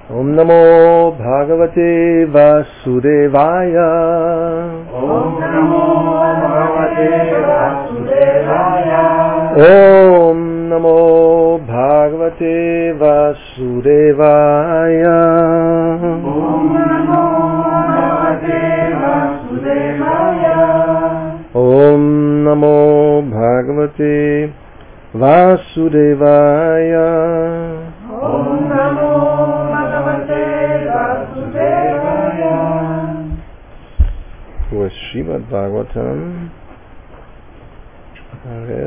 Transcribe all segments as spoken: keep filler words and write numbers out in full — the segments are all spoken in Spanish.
Om Namo Bhagavate Vasudevaya. Om Namo Bhagavate Vasudevaya. Om Namo Bhagavate Vasudevaya. Om Namo Bhagavate Vasudevaya. Om Namo Bhagavate Vasudevaya. Om Namo Bhagavate Vasudevaya. Pues Srimad Bhagavatam. A ver.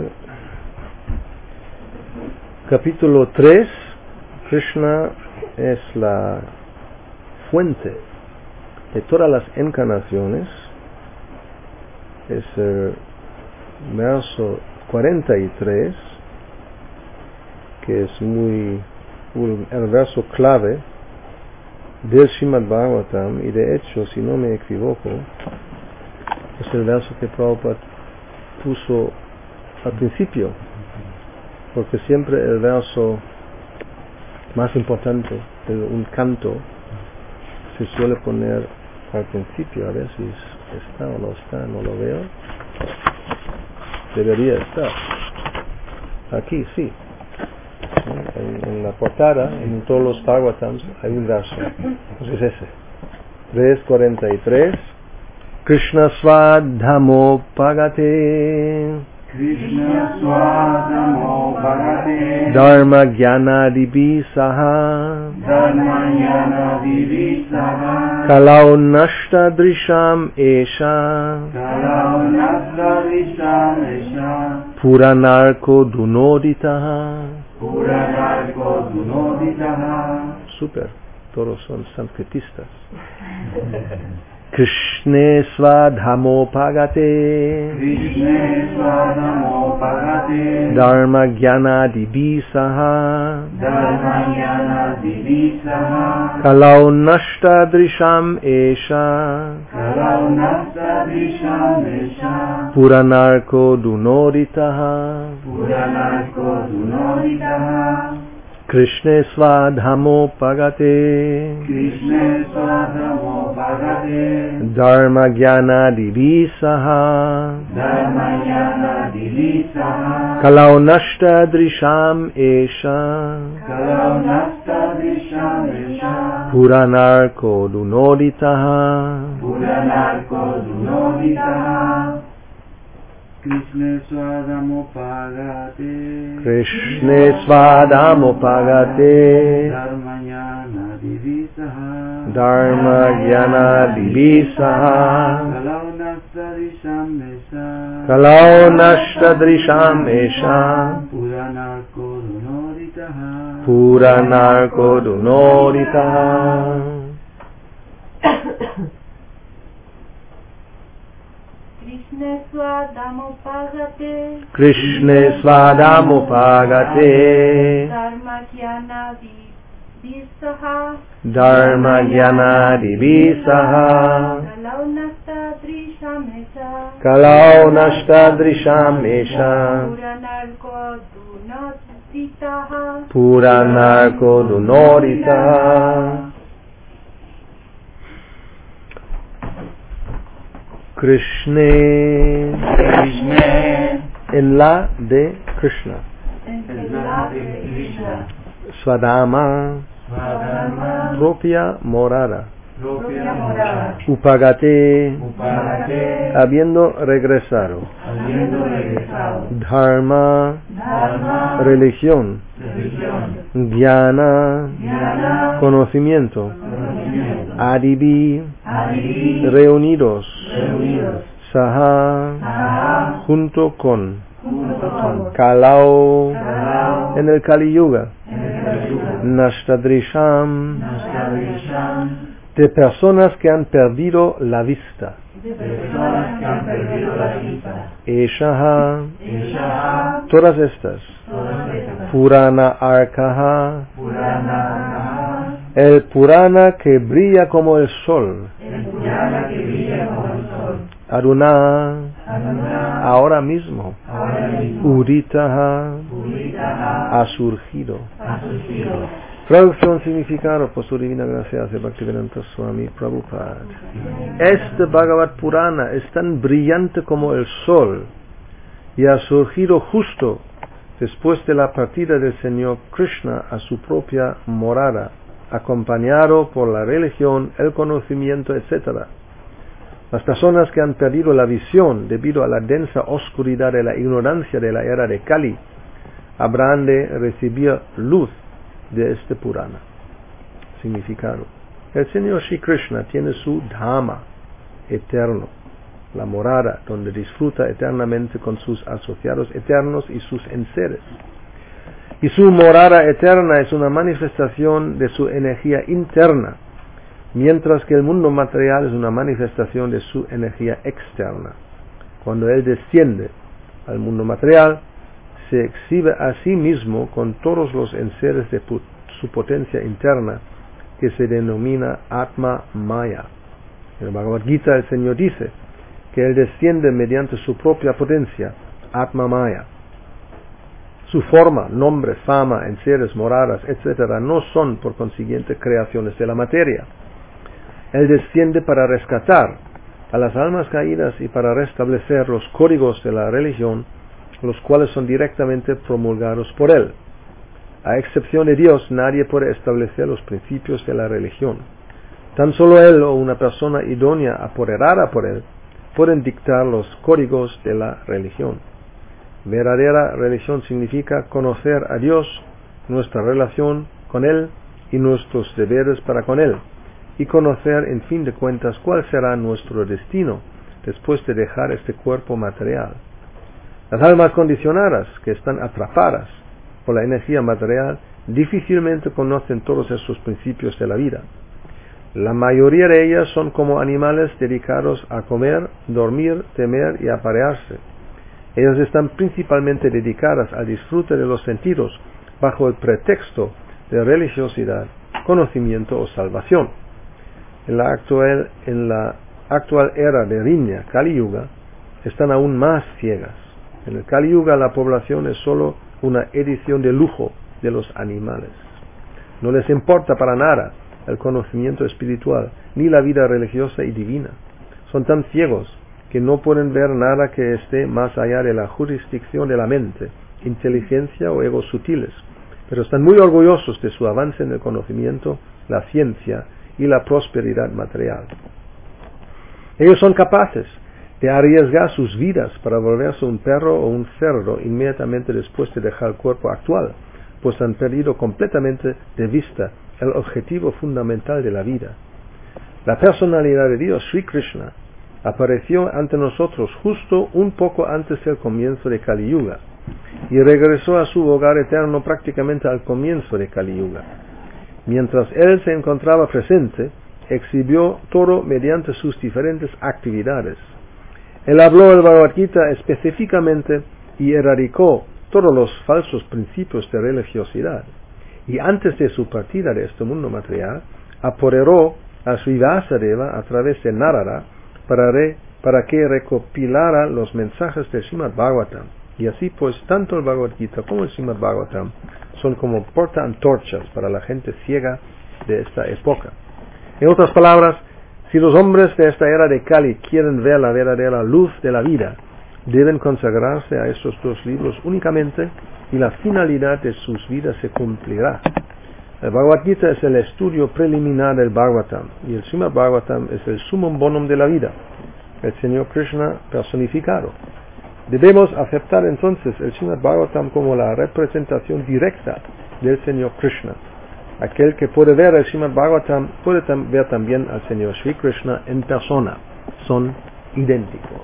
Capítulo tres. Krishna es la fuente de todas las encarnaciones. Es el verso cuarenta y tres, que es muy el verso clave del Srimad Bhagavatam, y de hecho, si no me equivoco, es el verso que Prabhupada puso al principio, porque siempre el verso más importante de un canto se suele poner al principio. A ver si está o no está, no lo veo. Debería estar aquí, sí. En, en la portada, en todos los Bhagavatams hay un verso, pues es ese, tres cuarenta y tres. Krishna Swadhamo Pagate, Krishna Swadhamo Bhagavate Dharma Jnana Divisaha, Dharma Jnana Divisaha Kalau Nashta Drisham Esha, Kalau Nasta Visham Esha Puranarko Dunoditaha. Puranarko Dunoditaha. Super, todos son sanskritistas. Krishne Swadhamo Pagate, Krishna Swadhamo Bhagavate Dharma Jnana Divisaha, Dharma Jnana Divisaha Kalau Nashta Drisham Esha, Kalau Nasta Visham Esha Puranarko Dunoditaha. Puranarko Dunoditaha. Krishne Swadhamo Pagate, Krishna Swadhamo Bhagavate Dharma Jnana Divisaha, Dharma Jnana Divisaha Kalau Nashta Drisham Esha, Kalau Nasta Visham Esha Puranarko Dunoditaha. Puranarko Dunoditaha. Krishna Swadhamo Pagate Krishne Swadhamo Pagate, Dharma Jnana Divisaha Dharma Jnana Divisaha, Kalau Nasta Visham Esha Kalau Nashta Drisham Esha, Puranarko Dunoditaha. Puranarko Dunoditaha. Krishna Swadhamo Pagate, Krishne Swadhamo Pagate, Dharma Jnana Divisaha, Dharma Jnana Divisaha, Kalau Nasta Drisham Esha, Kalau Nashta Drisham Esha, Puranarko Dunoditaha. Puranarko Dunoditaha. Krishna, Krishna en la de Krishna. En es la de Krishna. Swadhama, Swadharma propia morada. propia morada. Upagate, Upagate habiendo regresado. habiendo regresado. Dharma, Dharma religión. religión. Jnana, Jnana conocimiento. conocimiento. Adivi, Adivi reunidos. reunidos. Saha, Saha junto con. junto con. Kalau, Kalau en el Kali Yuga. en el Kali-yuga. Nashtadrisham, Nasta Visham de personas que han perdido la vista. de personas que han perdido la vista. Eshaha, Eshaha todas estas. todas estas. Purana Arkaha, Purana el Purana que brilla como el sol. el Purana que brilla como el sol. Aduna, Aduna ahora mismo. ahora mismo. Uditaha, Puritaha ha surgido. ha surgido. Traducción, significado, por su divina gracia, hace Bhaktivedanta Swami Prabhupada. Este Bhagavad Purana es tan brillante como el sol y ha surgido justo después de la partida del Señor Krishna a su propia morada, acompañado por la religión, el conocimiento, etcétera. Las personas que han perdido la visión debido a la densa oscuridad de la ignorancia de la era de Kali habrán de recibir luz de este Purana. Significado: el Señor Shri Krishna tiene su Dhama eterno, la morada donde disfruta eternamente con sus asociados eternos y sus enseres. Y su morada eterna es una manifestación de su energía interna, mientras que el mundo material es una manifestación de su energía externa. Cuando Él desciende al mundo material, se exhibe a sí mismo con todos los enseres de su potencia interna, que se denomina Atma Maya. En el Bhagavad Gita el Señor dice que Él desciende mediante su propia potencia, Atma Maya. Su forma, nombre, fama, enseres, moradas, etcétera, no son por consiguiente creaciones de la materia. Él desciende para rescatar a las almas caídas y para restablecer los códigos de la religión, los cuales son directamente promulgados por Él. A excepción de Dios, nadie puede establecer los principios de la religión. Tan solo Él o una persona idónea apoderada por Él pueden dictar los códigos de la religión. Verdadera religión significa conocer a Dios, nuestra relación con Él y nuestros deberes para con Él, y conocer en fin de cuentas cuál será nuestro destino después de dejar este cuerpo material. Las almas condicionadas, que están atrapadas por la energía material, difícilmente conocen todos esos principios de la vida. La mayoría de ellas son como animales dedicados a comer, dormir, temer y aparearse. Ellas están principalmente dedicadas al disfrute de los sentidos bajo el pretexto de religiosidad, conocimiento o salvación. En la actual, en la actual era de Riña, Kali Yuga, están aún más ciegas. En el Kali Yuga la población es solo una edición de lujo de los animales. No les importa para nada el conocimiento espiritual, ni la vida religiosa y divina. Son tan ciegos que no pueden ver nada que esté más allá de la jurisdicción de la mente, inteligencia o egos sutiles, pero están muy orgullosos de su avance en el conocimiento, la ciencia y la prosperidad material. Ellos son capaces de arriesgar sus vidas para volverse un perro o un cerdo inmediatamente después de dejar el cuerpo actual, pues han perdido completamente de vista el objetivo fundamental de la vida. La personalidad de Dios, Sri Krishna, apareció ante nosotros justo un poco antes del comienzo de Kali Yuga y regresó a su hogar eterno prácticamente al comienzo de Kali Yuga. Mientras Él se encontraba presente, exhibió todo mediante sus diferentes actividades. Él habló el Bhagavad Gita específicamente y erradicó todos los falsos principios de religiosidad. Y antes de su partida de este mundo material, apoderó a Sri Vyasadeva a través de Narada para, re, para que recopilara los mensajes del Srimad Bhagavatam. Y así pues, tanto el Bhagavad Gita como el Srimad Bhagavatam son como portaantorchas para la gente ciega de esta época. En otras palabras, si los hombres de esta era de Kali quieren ver la verdadera luz de la vida, deben consagrarse a estos dos libros únicamente y la finalidad de sus vidas se cumplirá. El Bhagavad Gita es el estudio preliminar del Bhagavatam y el Srimad Bhagavatam es el sumum bonum de la vida, el Señor Krishna personificado. Debemos aceptar entonces el Srimad Bhagavatam como la representación directa del Señor Krishna. Aquel que puede ver el Srimad Bhagavatam puede tam- ver también al Señor Sri Krishna en persona. Son idénticos.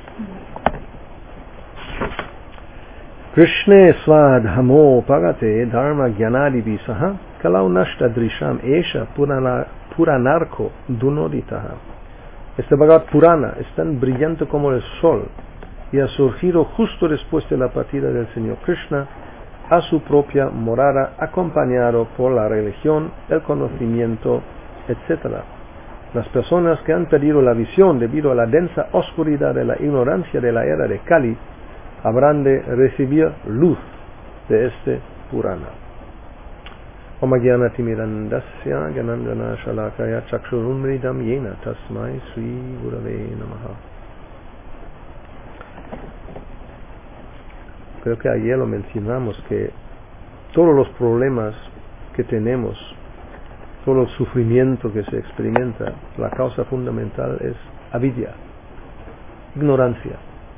Krishne swadhamo pagate dharma gyanadivi saha kalau nashta drisham esha purana, puranarko dunoditaha. Este Bhagavad Purana es tan brillante como el sol y ha surgido justo después de la partida del Señor Krishna a su propia morada, acompañado por la religión, el conocimiento, etcétera. Las personas que han perdido la visión debido a la densa oscuridad de la ignorancia de la era de Kali habrán de recibir luz de este Purana. Omagyan Timirandasya Ganandana Shalakaya Chakshurumridam Yena Tasmai Sri Gurave Namaha. Creo que ayer lo mencionamos, que todos los problemas que tenemos, todo el sufrimiento que se experimenta, la causa fundamental es avidya, ignorancia.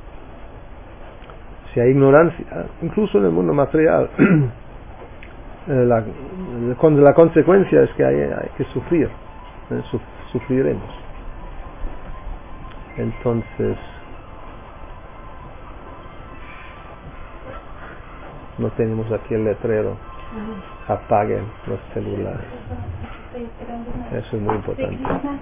Si hay ignorancia, incluso en el mundo material, la, la consecuencia es que hay, hay que sufrir, ¿eh? Sufriremos. Entonces, no tenemos aquí el letrero, apaguen los celulares. Eso es muy importante.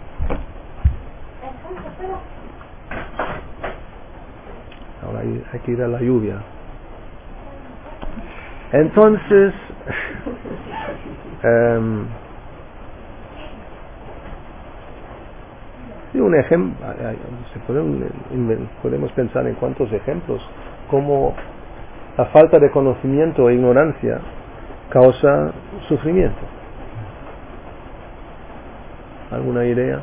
Ahora hay, hay que ir a la lluvia. Entonces, um, sí, un ejemplo, se pueden, podemos pensar en cuántos ejemplos, como la falta de conocimiento e ignorancia causa sufrimiento. ¿Alguna idea?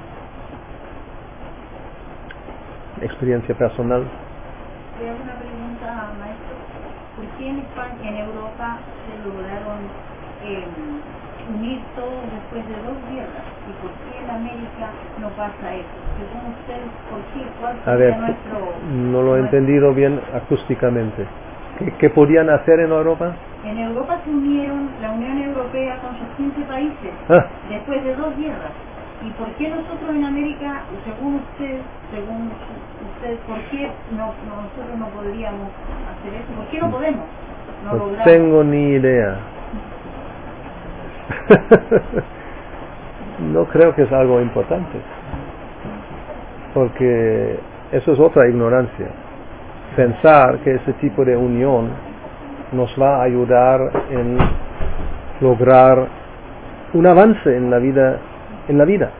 ¿Experiencia personal? Tengo una pregunta, maestro. ¿Por qué en España, en Europa, se lograron eh, unir todos después de dos guerras? ¿Y por qué en América no pasa eso? Según ustedes, ¿por qué? ¿Cuál A ver, sería nuestro...? no lo he entendido bien acústicamente. ¿Qué, qué podían hacer en Europa? En Europa se unieron la Unión Europea con sus quince países Ah. después de dos guerras. ¿Y por qué nosotros en América, según usted, según usted, por qué no, no- nosotros no podríamos hacer eso? ¿Por qué no podemos? No, No logramos. tengo ni idea. No creo que es algo importante, porque eso es otra ignorancia. Pensar que ese tipo de unión nos va a ayudar en lograr un avance en la vida, en la vida.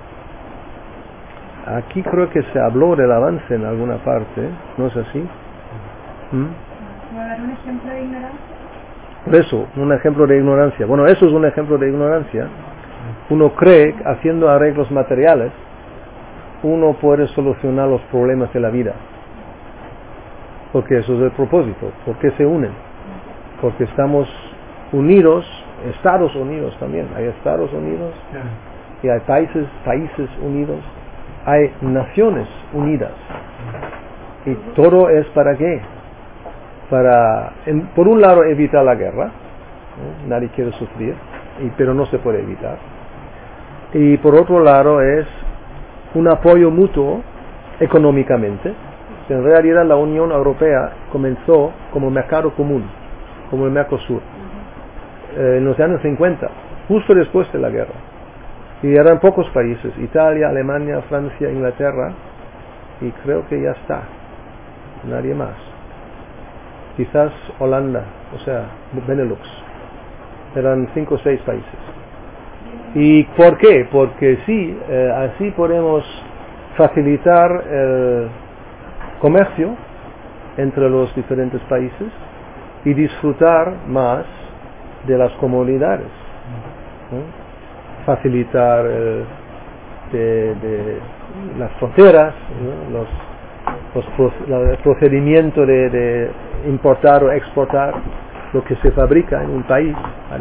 Aquí creo que se habló del avance en alguna parte, ¿no es así? ¿Mm? ¿Me dar un ejemplo de ignorancia? Por eso, un ejemplo de ignorancia. Bueno, eso es un ejemplo de ignorancia. Uno cree que haciendo arreglos materiales, uno puede solucionar los problemas de la vida. Porque eso es el propósito. ¿Por qué se unen? Porque estamos unidos, Estados Unidos también. Hay Estados Unidos y hay países, países unidos. Hay naciones unidas. Y todo es para qué? Para, en, por un lado, evitar la guerra. ¿eh? Nadie quiere sufrir, y, pero no se puede evitar. Y por otro lado es un apoyo mutuo económicamente. En realidad la Unión Europea comenzó como mercado común, como el Mercosur, eh, en los años cincuenta, justo después de la guerra. Y eran pocos países, Italia, Alemania, Francia, Inglaterra, y creo que ya está, nadie más. Quizás Holanda, o sea, Benelux, eran cinco o seis países. ¿Y por qué? Porque sí, eh, así podemos facilitar el comercio entre los diferentes países y disfrutar más de las comodidades, ¿no? Facilitar eh, de, de las fronteras, ¿no? los, los pro, la, el procedimiento de, de importar o exportar lo que se fabrica en un país.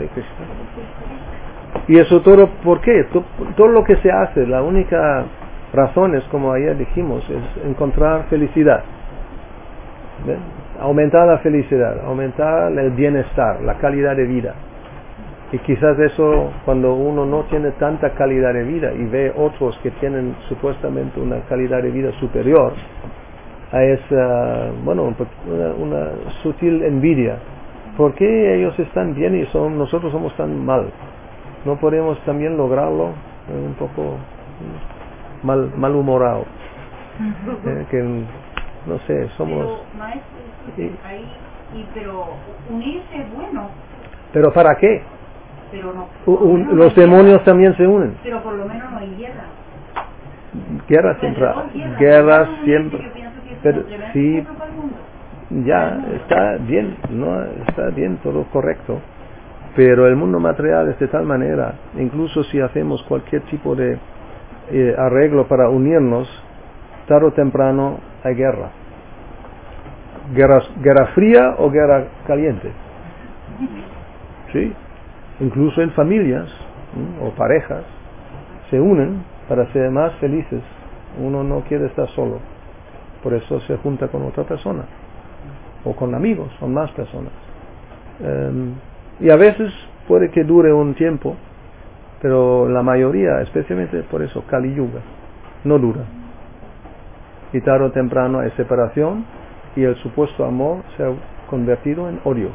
Y eso todo, ¿por qué? Todo, todo lo que se hace, la única razón es, como ayer dijimos, es encontrar felicidad. ¿Ven? Aumentar la felicidad, aumentar el bienestar, la calidad de vida. Y quizás eso, cuando uno no tiene tanta calidad de vida y ve otros que tienen supuestamente una calidad de vida superior, es uh, bueno, una, una sutil envidia. ¿Por qué ellos están bien y son, nosotros somos tan mal? ¿No podemos también lograrlo? Eh, un poco mal malhumorado. eh, que no sé, somos... Pero, maestro, Sí. ahí, y, pero unirse es bueno, ¿Pero para qué? pero no. U- por lo un- menos no los hay demonios guerra, también se unen. pero por lo menos no hay guerra. Guerra Pues siempre, de dos guerras, guerras Yo siempre. pienso que es Pero un tremendo sí, ejemplo para el mundo. ya está bien, no está bien, todo correcto. Pero el mundo material es de tal manera, incluso si hacemos cualquier tipo de eh, arreglo para unirnos, tarde o temprano hay guerra. Guerra, guerra fría o guerra caliente. Sí, incluso en familias, ¿sí?, o parejas se unen para ser más felices. Uno no quiere estar solo, por eso se junta con otra persona o con amigos, con más personas. Um, y a veces puede que dure un tiempo, pero la mayoría, especialmente por eso, Kali Yuga, no dura. Y tarde o temprano hay separación y el supuesto amor se ha convertido en odio.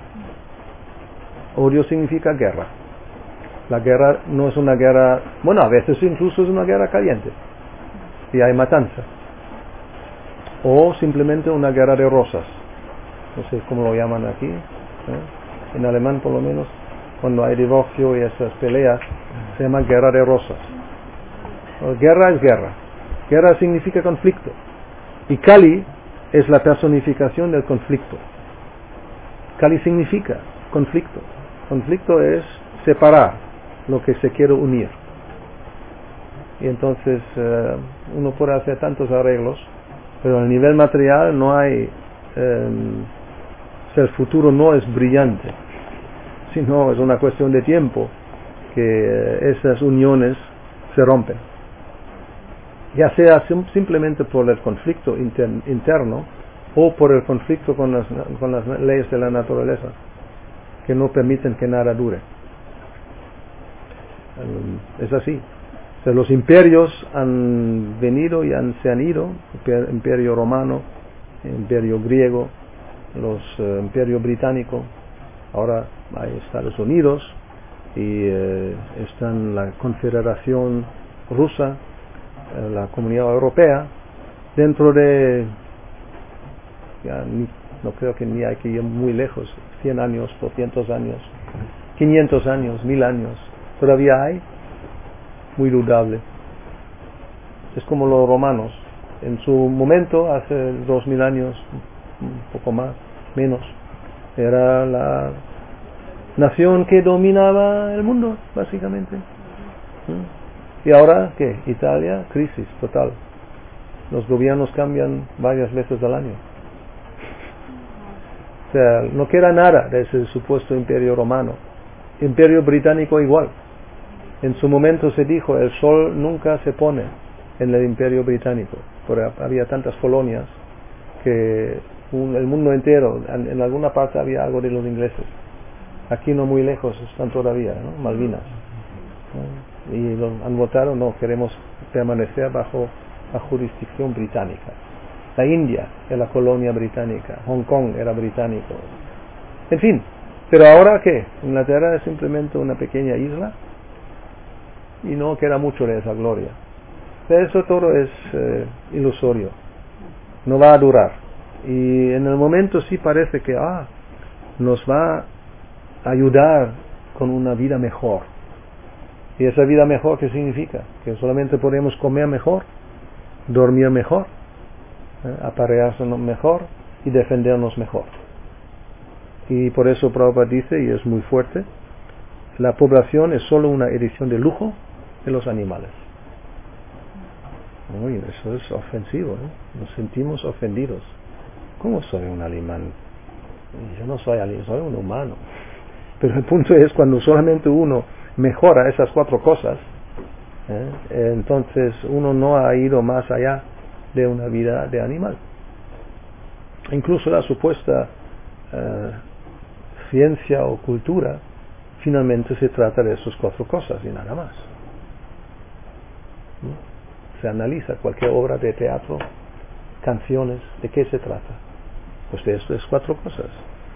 Odio significa guerra. La guerra no es una guerra, bueno, a veces incluso es una guerra caliente y hay matanza. O simplemente una guerra de rosas. No sé cómo lo llaman aquí, ¿eh? En alemán por lo menos, cuando hay divorcio y esas peleas, se llama guerra de rosas. O guerra es guerra. Guerra significa conflicto. Y Kali es la personificación del conflicto. Kali significa conflicto. Conflicto es separar lo que se quiere unir. Y entonces eh, uno puede hacer tantos arreglos, pero a nivel material no hay, eh, o sea, el futuro no es brillante, sino es una cuestión de tiempo que eh, esas uniones se rompen. Ya sea sim- simplemente por el conflicto inter- interno o por el conflicto con las, con las leyes de la naturaleza, que no permiten que nada dure. Es así. O sea, los imperios han venido y han, se han ido. El imperio romano, el imperio griego, los uh, imperio británico. Ahora hay Estados Unidos y eh, están la Confederación Rusa, eh, la Comunidad Europea. Dentro de, ya ni, no creo que ni hay que ir muy lejos, cien años, doscientos años, quinientos años, mil años. Todavía hay, muy dudable. Es como los romanos. En su momento, hace dos mil años, un poco más, menos, era la nación que dominaba el mundo, básicamente. ¿Mm? Y ahora, ¿qué? Italia, crisis total. Los gobiernos cambian varias veces al año. O sea, no queda nada de ese supuesto imperio romano. Imperio británico igual. En su momento se dijo, el sol nunca se pone en el imperio británico, porque había tantas colonias que un, el mundo entero, en, en alguna parte había algo de los ingleses. Aquí no muy lejos están todavía, ¿no? Malvinas. ¿No? Y lo, han votado, no, queremos permanecer bajo la jurisdicción británica. La India era la colonia británica, Hong Kong era británico. En fin, pero ahora ¿qué? Inglaterra es simplemente una pequeña isla y no queda mucho de esa gloria. Pero eso todo es eh, ilusorio, no va a durar. Y en el momento sí parece que ah, nos va a ayudar con una vida mejor. ¿Y esa vida mejor qué significa? Que solamente podemos comer mejor, dormir mejor, eh, aparearnos mejor y defendernos mejor. Y por eso Prabhupada dice, y es muy fuerte, la población es solo una edición de lujo de los animales. Uy, eso es ofensivo, ¿eh? Nos sentimos ofendidos. ¿Cómo soy un alemán? Yo no soy alemán, soy un humano. Pero el punto es cuando solamente uno mejora esas cuatro cosas, ¿eh? entonces uno no ha ido más allá de una vida de animal. Incluso la supuesta eh, ciencia o cultura finalmente se trata de esas cuatro cosas y nada más. ¿No? Se analiza cualquier obra de teatro, canciones, ¿de qué se trata? Pues de estas cuatro cosas.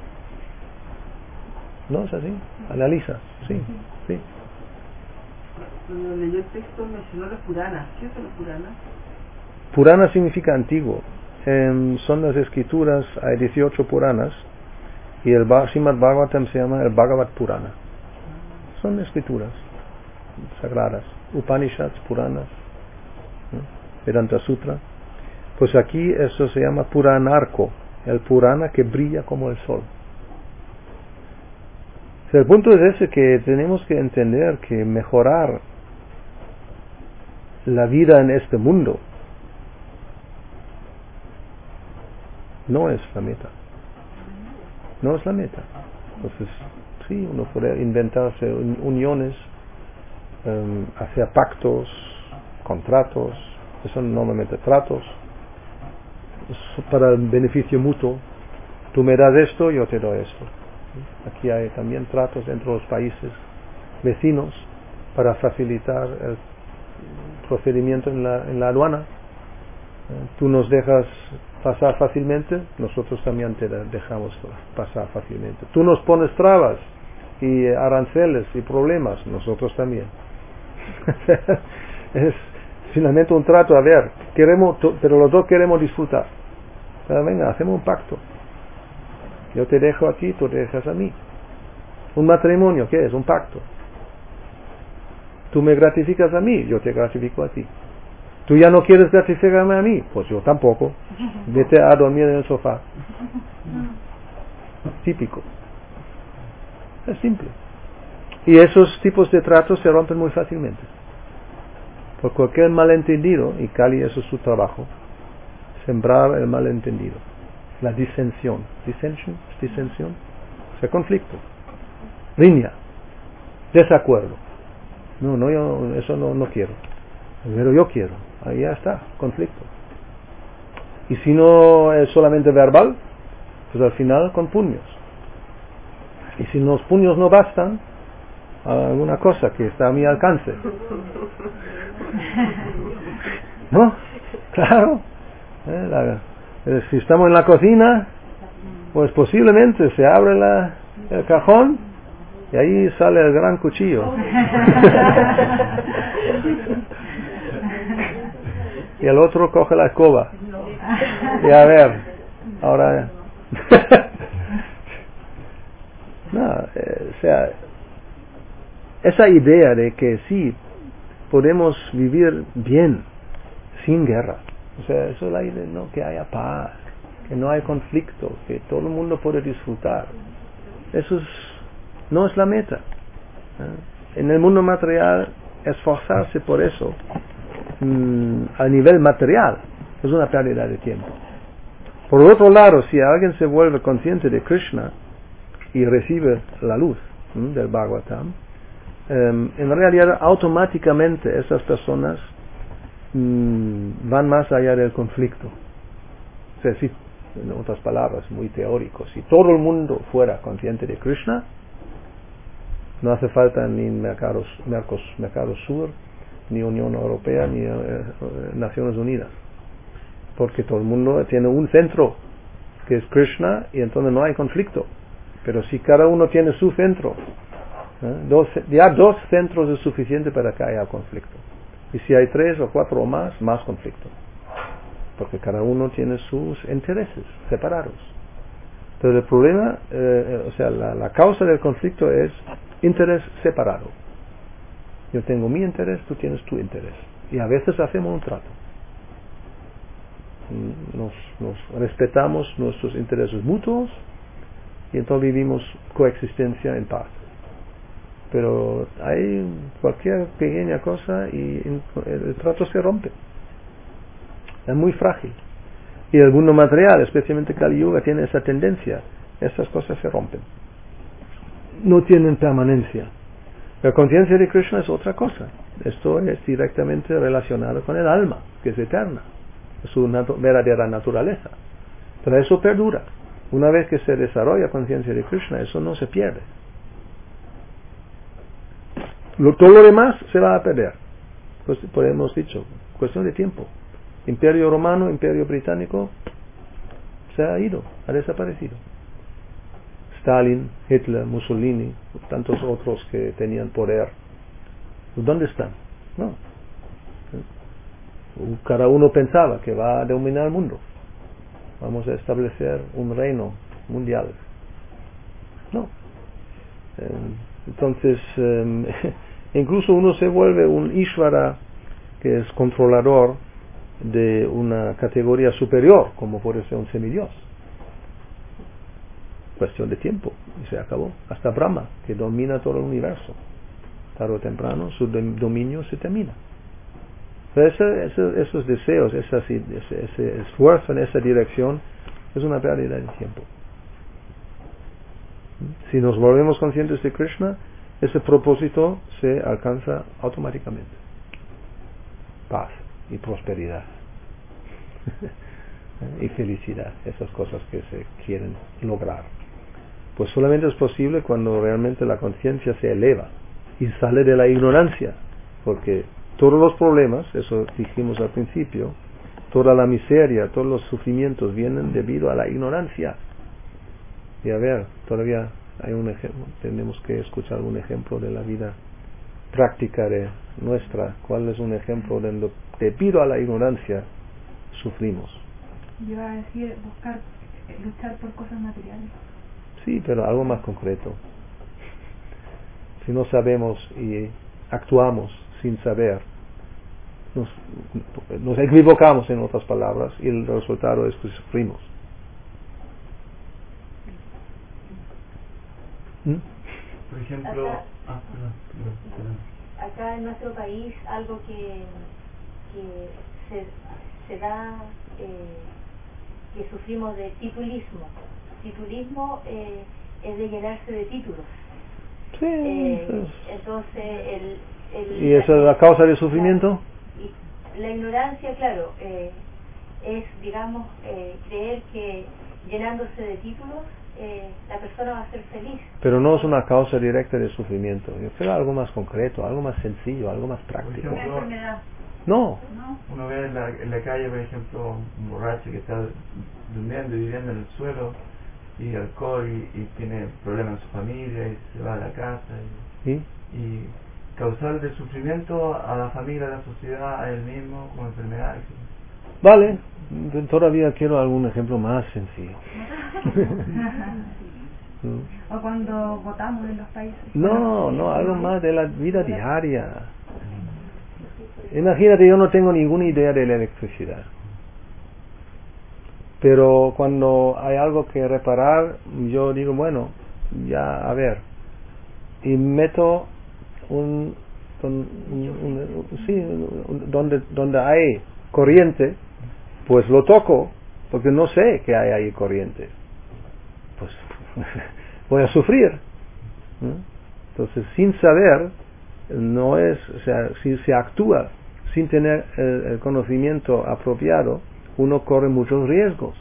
¿No es así? Analiza, sí, sí. Cuando leyó el texto mencionó los Puranas. ¿Qué son los Puranas? Purana significa antiguo. En, son las escrituras, hay dieciocho Puranas y el Srimad Bhagavatam se llama el Bhagavad Purana. Son escrituras sagradas, Upanishads, Puranas, ¿no? Vedanta Sutra. Pues aquí eso se llama Puranarko, el Purana que brilla como el sol. O sea, el punto es ese, que tenemos que entender que mejorar la vida en este mundo no es la meta. No es la meta. Entonces, sí, uno puede inventarse uniones, um, hacer pactos, contratos, que son normalmente tratos, para el beneficio mutuo. Tú me das esto, yo te doy esto. Aquí hay también tratos entre los países vecinos para facilitar el procedimiento en la, en la aduana. Tú nos dejas pasar fácilmente, nosotros también te dejamos pasar fácilmente. Tú nos pones trabas y aranceles y problemas, nosotros también. Es finalmente un trato. A ver, queremos, pero los dos queremos disfrutar. Pero venga, hacemos un pacto. Yo te dejo a ti, tú te dejas a mí. Un matrimonio, ¿qué es? Un pacto. Tú me gratificas a mí, yo te gratifico a ti. Tú ya no quieres gratificarme a mí, pues yo tampoco. Vete a dormir en el sofá. Típico. Es simple. Y esos tipos de tratos se rompen muy fácilmente. Por cualquier malentendido, y Kali eso es su trabajo, sembrar el malentendido, la disensión. ¿Disensión? ¿Disensión? O sea, conflicto. Riña. Desacuerdo. No, no, yo eso no, no quiero. Pero yo quiero. Ahí ya está, conflicto. Y si no es solamente verbal, pues al final con puños. Y si los puños no bastan, alguna cosa que está a mi alcance. ¿No? Claro. Eh, la, eh, si estamos en la cocina, pues posiblemente se abre la, el cajón y ahí sale el gran cuchillo. Y el otro coge la escoba. Y a ver, ahora... no, eh, o sea, esa idea de que sí, podemos vivir bien, sin guerra. O sea, eso es la idea, ¿no? Que haya paz, que no hay conflicto, que todo el mundo puede disfrutar. Eso es, no es la meta. ¿eh? En el mundo material, esforzarse por eso, mmm, a nivel material, es una pérdida de tiempo. Por otro lado, si alguien se vuelve consciente de Krishna y recibe la luz ¿m? del Bhagavatam, um, en realidad automáticamente esas personas um, van más allá del conflicto. O sea, si, en otras palabras, muy teórico, si todo el mundo fuera consciente de Krishna, no hace falta ni mercados, mercos, Mercosur, ni Unión Europea, ni eh, Naciones Unidas. Porque todo el mundo tiene un centro, que es Krishna, y entonces no hay conflicto. Pero si cada uno tiene su centro, ¿eh? dos, ya dos centros es suficiente para que haya conflicto. Y si hay tres o cuatro o más, más conflicto. Porque cada uno tiene sus intereses separados. Pero el problema, eh, o sea, la, la causa del conflicto es interés separado. Yo tengo mi interés, tú tienes tu interés. Y a veces hacemos un trato. Nos, nos respetamos nuestros intereses mutuos y entonces vivimos coexistencia en paz. Pero hay cualquier pequeña cosa y el trato se rompe. Es muy frágil. Y el mundo material, especialmente Kali Yuga, tiene esa tendencia. Esas cosas se rompen. No tienen permanencia. La conciencia de Krishna es otra cosa. Esto es directamente relacionado con el alma, que es eterna. Es su natu- verdadera naturaleza. Pero eso perdura. Una vez que se desarrolla conciencia de Krishna, eso no se pierde. Lo, todo lo demás se va a perder. Pues, pues hemos dicho, cuestión de tiempo. Imperio romano, imperio británico, se ha ido, ha desaparecido. Stalin, Hitler, Mussolini, tantos otros que tenían poder, ¿dónde están? No. Cada uno pensaba que va a dominar el mundo. Vamos a establecer un reino mundial. No. Entonces, incluso uno se vuelve un Ishvara, que es controlador de una categoría superior, como puede ser un semidios. cuestión de tiempo y se acabó. Hasta Brahma, que domina todo el universo, tarde o temprano su dominio se termina. Pero ese, ese, esos deseos, ese, ese, ese esfuerzo en esa dirección es una pérdida de tiempo. Si nos volvemos conscientes de Krishna, ese propósito se alcanza automáticamente. Paz y prosperidad y felicidad, esas cosas que se quieren lograr. Pues solamente es posible cuando realmente la conciencia se eleva y sale de la ignorancia, porque todos los problemas, eso dijimos al principio, toda la miseria, todos los sufrimientos vienen debido a la ignorancia. Y a ver, todavía hay un ejemplo, tenemos que escuchar algún ejemplo de la vida práctica de nuestra. ¿Cuál es un ejemplo de donde debido a la ignorancia sufrimos? Yo iba a decir buscar, luchar por cosas materiales. Sí, pero algo más concreto. Si no sabemos y actuamos sin saber, nos, nos equivocamos, en otras palabras, y el resultado es que sufrimos. ¿Mm? Por ejemplo, Acá, ah, perdón, perdón, perdón. acá en nuestro país algo que, que se, se da, eh, que sufrimos de titulismo. Titulismo eh, es de llenarse de títulos. Sí, Eh, es- entonces, el, el, ¿Y esa es la causa del sufrimiento? Y la ignorancia, claro, eh, es, digamos, eh, creer que llenándose de títulos eh, la persona va a ser feliz. Pero no es una causa directa de sufrimiento. Yo creo algo más concreto, algo más sencillo, algo más Por práctico. Una ejemplo, enfermedad, No, ¿no? uno ve en la, en la calle, por ejemplo, un borracho que está durmiendo y viviendo en el suelo, y alcohol, y, y tiene problemas en su familia, y se va a la casa, y, ¿y? y causar del sufrimiento a la familia, a la sociedad, a él mismo, con enfermedades. Vale, todavía quiero algún ejemplo más sencillo. ¿Mm? O cuando votamos en los países. No, no, algo más de la vida diaria. Imagínate, yo no tengo ninguna idea de la electricidad. Pero cuando hay algo que reparar, yo digo, bueno, ya, a ver. Y meto un, un, un, un- sí, un- donde, donde hay corriente, pues lo toco, porque no sé que hay ahí corriente. Pues voy a sufrir. ¿no? Entonces, sin saber, no es, o sea, si se actúa sin tener el, el conocimiento apropiado, uno corre muchos riesgos.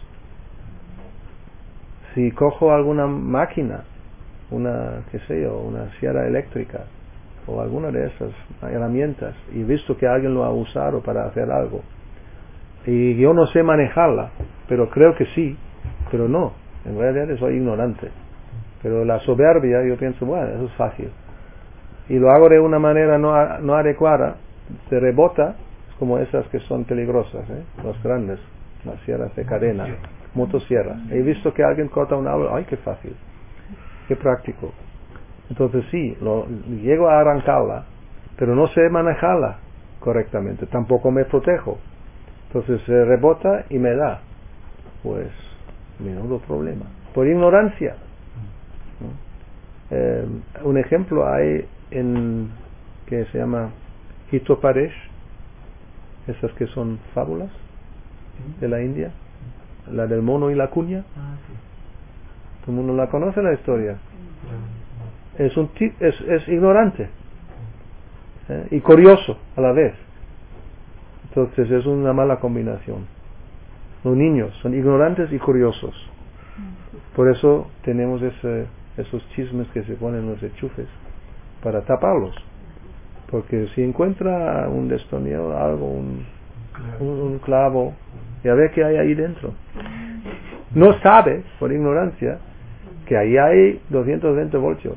Si cojo alguna máquina, una, qué sé yo, una sierra eléctrica o alguna de esas herramientas y visto que alguien lo ha usado para hacer algo y yo no sé manejarla, pero creo que sí, pero no, en realidad soy ignorante. Pero la soberbia, yo pienso, bueno, eso es fácil. Y lo hago de una manera no, a- no adecuada, se rebota, como esas que son peligrosas, ¿eh? Las grandes, las sierras de cadena, motosierras. He visto que alguien corta un árbol, ¡ay, qué fácil! ¡Qué práctico! Entonces sí, lo, llego a arrancarla, pero no sé manejarla correctamente, tampoco me protejo. Entonces se rebota y me da. Pues, menudo problema. Por ignorancia. ¿no? Eh, un ejemplo hay en que se llama Hitoparesh, esas que son fábulas de la India, la del mono y la cuña. Ah, sí. Todo el mundo la conoce la historia. Claro. Es un ti- es, es ignorante ¿eh? y curioso a la vez. Entonces es una mala combinación. Los niños son ignorantes y curiosos. Por eso tenemos ese, esos chismes que se ponen en los enchufes para taparlos. Porque si encuentra un destornillador, algo, un, Claro. un, un clavo, ya ve que hay ahí dentro. No sabe, por ignorancia, que ahí hay doscientos veinte voltios.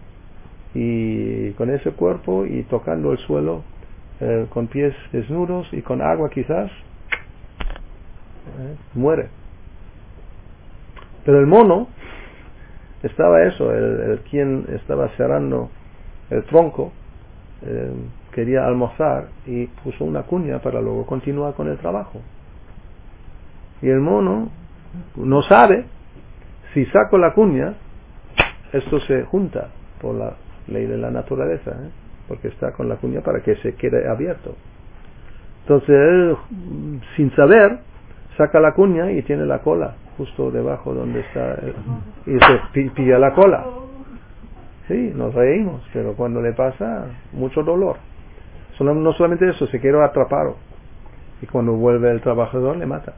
Y con ese cuerpo y tocando el suelo, eh, con pies desnudos y con agua quizás, eh, muere. Pero el mono, estaba eso, el, el quien estaba cerrando el tronco, eh, quería almorzar y puso una cuña para luego continuar con el trabajo. Y el mono no sabe, Si saco la cuña, esto se junta por la ley de la naturaleza, ¿eh? Porque está con la cuña para que se quede abierto. Entonces él, sin saber, saca la cuña y tiene la cola justo debajo donde está él, y se pilla la cola. Sí, nos reímos, pero cuando le pasa, mucho dolor. Solo, no solamente eso, se queda atrapado. Y cuando vuelve el trabajador, le mata.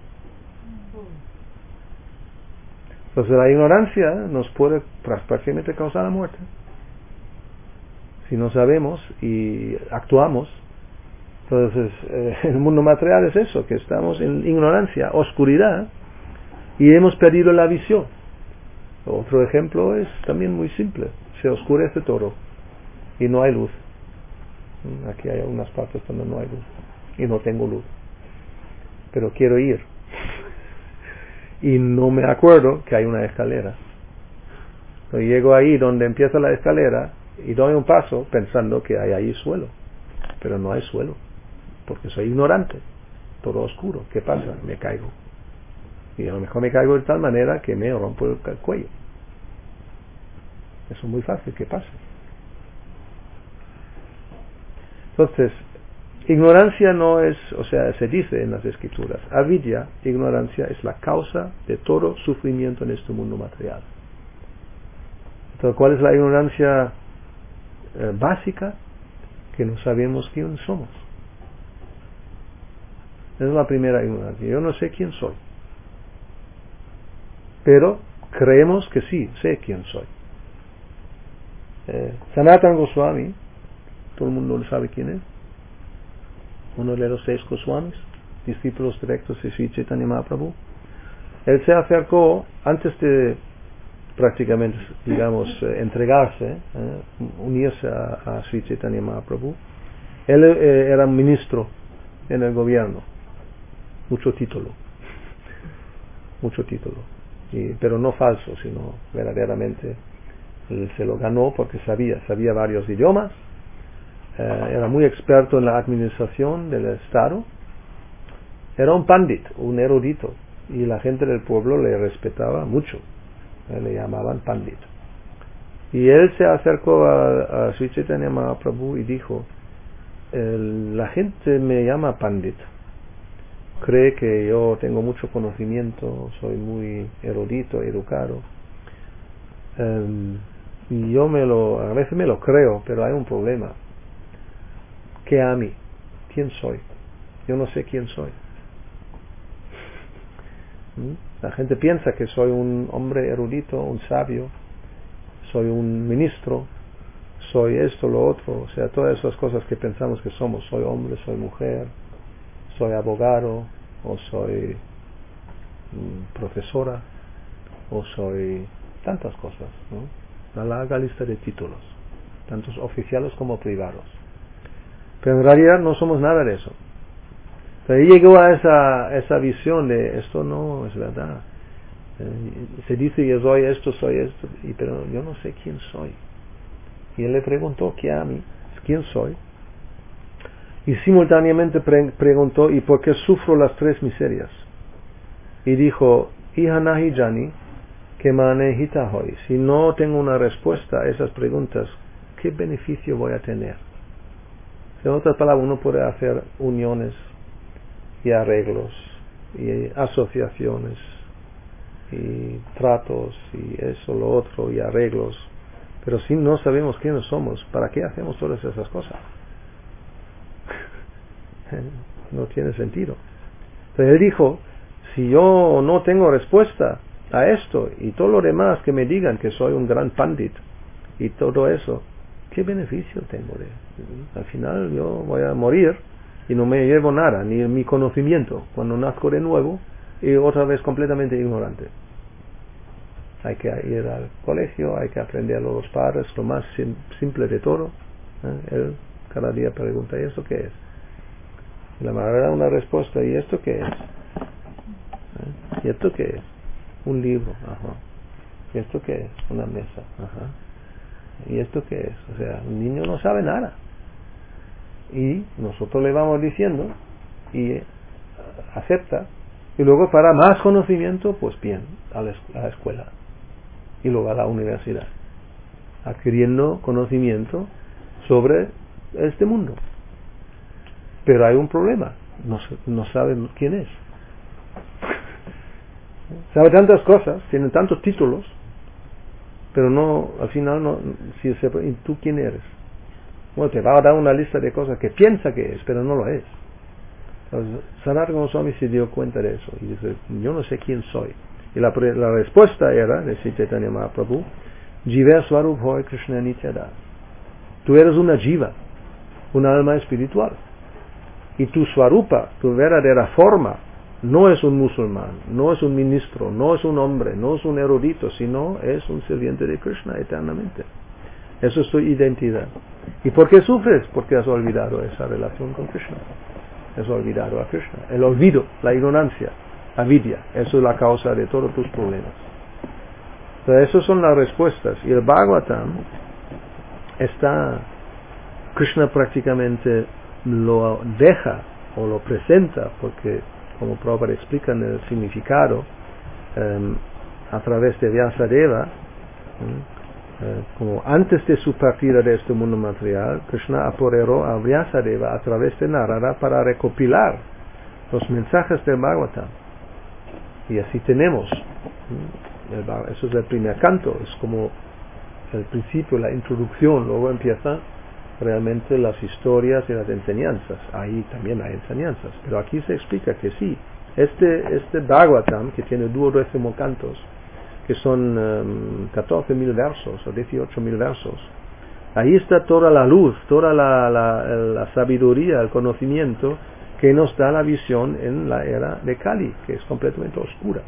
Entonces la ignorancia nos puede prácticamente causar la muerte. Si no sabemos y actuamos. Entonces eh, el mundo material es eso, que estamos en ignorancia, oscuridad, y hemos perdido la visión. Otro ejemplo es también muy simple. Se oscurece todo y no hay luz. Aquí hay unas partes donde no hay luz y no tengo luz, pero quiero ir y no me acuerdo que hay una escalera. Entonces llego ahí donde empieza la escalera y doy un paso pensando que hay ahí suelo, pero no hay suelo porque soy ignorante, todo oscuro. ¿Qué pasa? Me caigo, y a lo mejor me caigo de tal manera que me rompo el cuello. Eso es muy fácil que pase. Entonces, ignorancia no es, o sea, se dice en las escrituras, avidya, ignorancia, es la causa de todo sufrimiento en este mundo material. Entonces, ¿cuál es la ignorancia eh, básica? Que no sabemos quién somos. Esa es la primera ignorancia. Yo no sé quién soy, pero creemos que sí, sé quién soy. Eh, Sanatana Goswami, todo el mundo sabe quién es, uno de los seis Goswamis, discípulos directos de Sri Chaitanya Mahaprabhu. Él se acercó antes de prácticamente, digamos, eh, entregarse, eh, unirse a, a Sri Chaitanya Mahaprabhu. Él eh, era ministro en el gobierno, mucho título, mucho título, y, pero no falso, sino verdaderamente. Él se lo ganó porque sabía, sabía varios idiomas, eh, era muy experto en la administración del Estado, era un pandit, un erudito, y la gente del pueblo le respetaba mucho, eh, le llamaban pandit. Y él se acercó a, a Sri Chaitanya Mahaprabhu y dijo, la gente me llama pandit, cree que yo tengo mucho conocimiento, soy muy erudito, educado, um, y yo me lo, a veces me lo creo, pero hay un problema. ¿Qué a mí? ¿Quién soy? Yo no sé quién soy. ¿Mm? La gente piensa que soy un hombre erudito, un sabio, soy un ministro, soy esto, lo otro, o sea, todas esas cosas que pensamos que somos. Soy hombre, soy mujer, soy abogado, o soy mm, profesora, o soy tantas cosas, ¿no? Una larga lista de títulos, tantos oficiales como privados. Pero en realidad no somos nada de eso. Pero él llegó a esa, esa visión de esto no es verdad. Eh, se dice yo soy esto, soy esto, y, pero yo no sé quién soy. Y él le preguntó, ¿qué a mí? ¿Quién soy? Y simultáneamente pre- preguntó, ¿y por qué sufro las tres miserias? Y dijo, Ihanahi Jani, que mane hitahoy. Si no tengo una respuesta a esas preguntas, ¿qué beneficio voy a tener? En otras palabras, uno puede hacer uniones y arreglos y asociaciones y tratos y eso, lo otro y arreglos, pero si no sabemos quiénes somos, ¿para qué hacemos todas esas cosas? No tiene sentido. Pero él dijo, si yo no tengo respuesta a esto y todo lo demás que me digan que soy un gran pandit y todo eso, ¿qué beneficio tengo de? Al final yo voy a morir y no me llevo nada, ni mi conocimiento, cuando nazco de nuevo y otra vez completamente ignorante. Hay que ir al colegio, hay que aprender a los padres lo más sim- simple de todo. ¿eh? Él cada día pregunta, ¿y esto qué es? Y la madre da una respuesta, ¿y esto qué es? ¿Eh? ¿Y esto qué es? Un libro, ajá. ¿Y esto qué es? Una mesa, ajá. ¿Y esto qué es? O sea, un niño no sabe nada. Y nosotros le vamos diciendo y uh, acepta. Y luego para más conocimiento, pues bien, a la, a la escuela. y luego a la universidad, adquiriendo conocimiento sobre este mundo. Pero hay un problema, no, no saben quién es. Sabe tantas cosas, tiene tantos títulos, pero no, al final no, si se, ¿y tú quién eres? Bueno, te va a dar una lista de cosas que piensa que es, pero no lo es. Entonces, Sanatana Goswami se dio cuenta de eso y dice, yo no sé quién soy. Y la, la respuesta era, de Chaitanya Mahaprabhu, Jiva Swarup Hoy Krishna Nityada. Tú eres una jiva, una alma espiritual. Y tu Swarupa, tu verdadera forma, no es un musulmán, no es un ministro, no es un hombre, no es un erudito, sino es un sirviente de Krishna eternamente. Eso es tu identidad. ¿Y por qué sufres? Porque has olvidado esa relación con Krishna. Has olvidado a Krishna. El olvido, la ignorancia, avidya, eso es la causa de todos tus problemas. Entonces, esas son las respuestas. Y el Bhagavatam está, Krishna prácticamente lo deja o lo presenta, porque como Prabhupada explica en el significado, um, a través de Vyasadeva, um, uh, como antes de su partida de este mundo material, Krishna apoderó a Vyasadeva a través de Narada para recopilar los mensajes del Bhagavatam. Y así tenemos, um, el, eso es el primer canto, es como el principio, la introducción, luego empieza realmente las historias y las enseñanzas. Ahí también hay enseñanzas, pero aquí se explica que sí, este este Bhagavatam, que tiene duodécimo cantos, que son um, catorce mil versos o dieciocho mil versos, ahí está toda la luz, toda la, la, la sabiduría, el conocimiento que nos da la visión en la era de Kali, que es completamente oscura,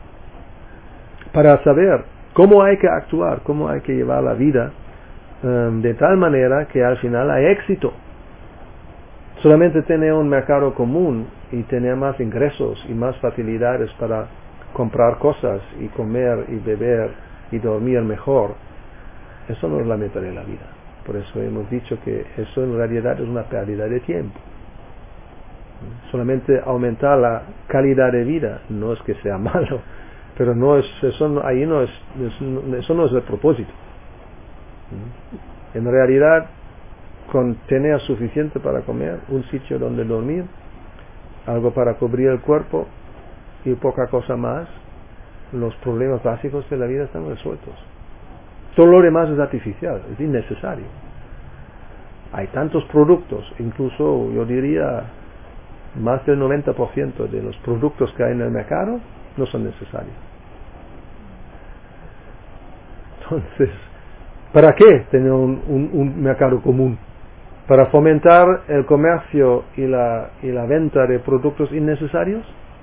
para saber cómo hay que actuar, cómo hay que llevar la vida Um, de tal manera que al final hay éxito. Solamente tener un mercado común y tener más ingresos y más facilidades para comprar cosas y comer y beber y dormir mejor, eso no es la meta de la vida. Por eso hemos dicho que eso en realidad es una pérdida de tiempo. Solamente aumentar la calidad de vida no es que sea malo, pero no es eso no, ahí no es, es eso no es el propósito. En realidad, con tener suficiente para comer, un sitio donde dormir, algo para cubrir el cuerpo y poca cosa más, los problemas básicos de la vida están resueltos. Todo lo demás es artificial, es innecesario. Hay tantos productos, incluso yo diría más del noventa por ciento de los productos que hay en el mercado no son necesarios. Entonces, ¿para qué tener un, un, un mercado común? ¿Para fomentar el comercio y la, y la venta de productos innecesarios?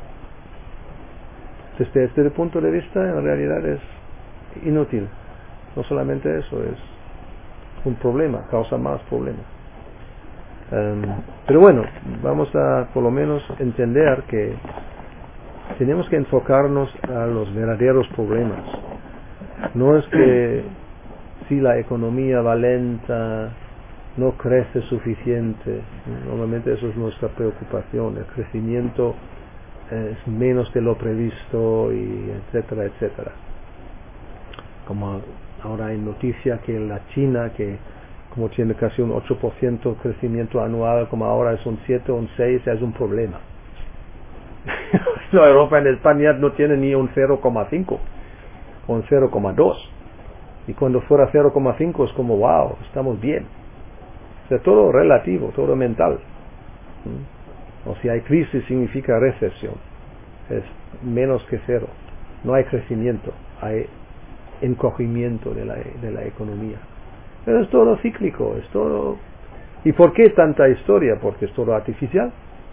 Desde este punto de vista, en realidad es inútil. No solamente eso, es un problema, causa más problemas. Um, pero bueno, vamos a por lo menos entender que tenemos que enfocarnos a los verdaderos problemas. No es que si la economía va lenta, no crece suficiente. Normalmente eso es nuestra preocupación. El crecimiento es menos de lo previsto, y etcétera, etcétera. Como ahora hay noticia que en la China, que como tiene casi un ocho por ciento crecimiento anual, como ahora es un siete o un seis, es un problema. No, Europa en España no tiene ni un cero coma cinco o un cero coma dos. Y cuando fuera cero coma cinco es como, wow, estamos bien. O sea, todo relativo, todo mental. ¿Mm? O si hay crisis significa recesión. Es menos que cero. No hay crecimiento, hay encogimiento de la, de la economía. Pero es todo cíclico, es todo... ¿Y por qué tanta historia? Porque es todo artificial.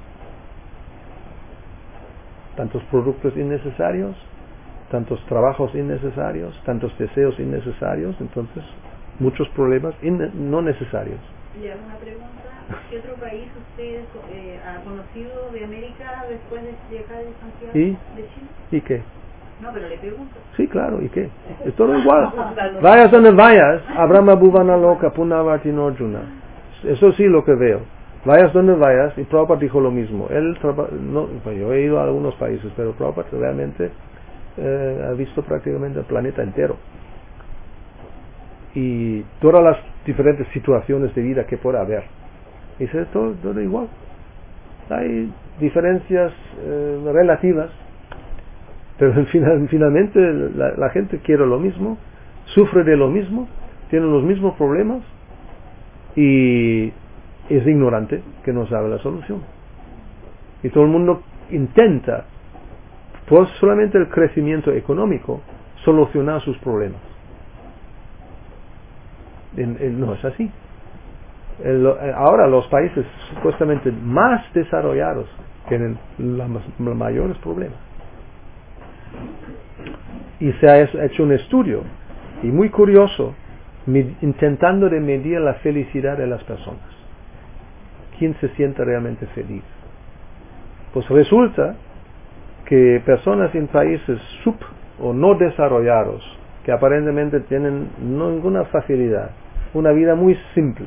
Tantos productos innecesarios, tantos trabajos innecesarios, tantos deseos innecesarios, entonces muchos problemas inne- no necesarios. Le hago una pregunta. ¿Qué otro país usted eh, ha conocido de América después de, de acá de Santiago? ¿Y? ¿De Chile? ¿Y qué? No, pero le pregunto. Sí, claro, ¿y qué? Es todo igual. Vayas donde vayas, Abrahma Bhuvana Loka Punavati Norjuna. Eso sí lo que veo. Vayas donde vayas, y Prabhupada dijo lo mismo. Él traba, no, pues yo he ido a algunos países, pero Prabhupada realmente eh, ha visto prácticamente el planeta entero. Y todas las diferentes situaciones de vida que pueda haber. Y es todo, todo igual. Hay diferencias eh, relativas, pero final, finalmente la, la gente quiere lo mismo, sufre de lo mismo, tiene los mismos problemas y es ignorante que no sabe la solución. Y todo el mundo intenta, por solamente el crecimiento económico, solucionar sus problemas. En, en, no es así. El, ahora los países supuestamente más desarrollados tienen la, los mayores problemas. Y se ha hecho un estudio, y muy curioso, med, intentando de medir la felicidad de las personas. ¿Quién se siente realmente feliz? Pues resulta que personas en países sub o no desarrollados, que aparentemente tienen ninguna facilidad, una vida muy simple,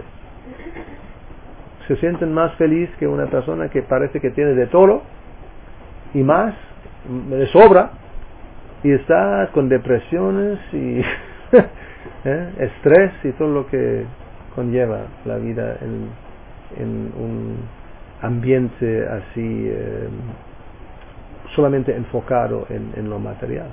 se sienten más feliz que una persona que parece que tiene de todo y más, le sobra, y está con depresiones y ¿eh? estrés y todo lo que conlleva la vida en, en un ambiente así eh, solamente enfocado en, en lo material.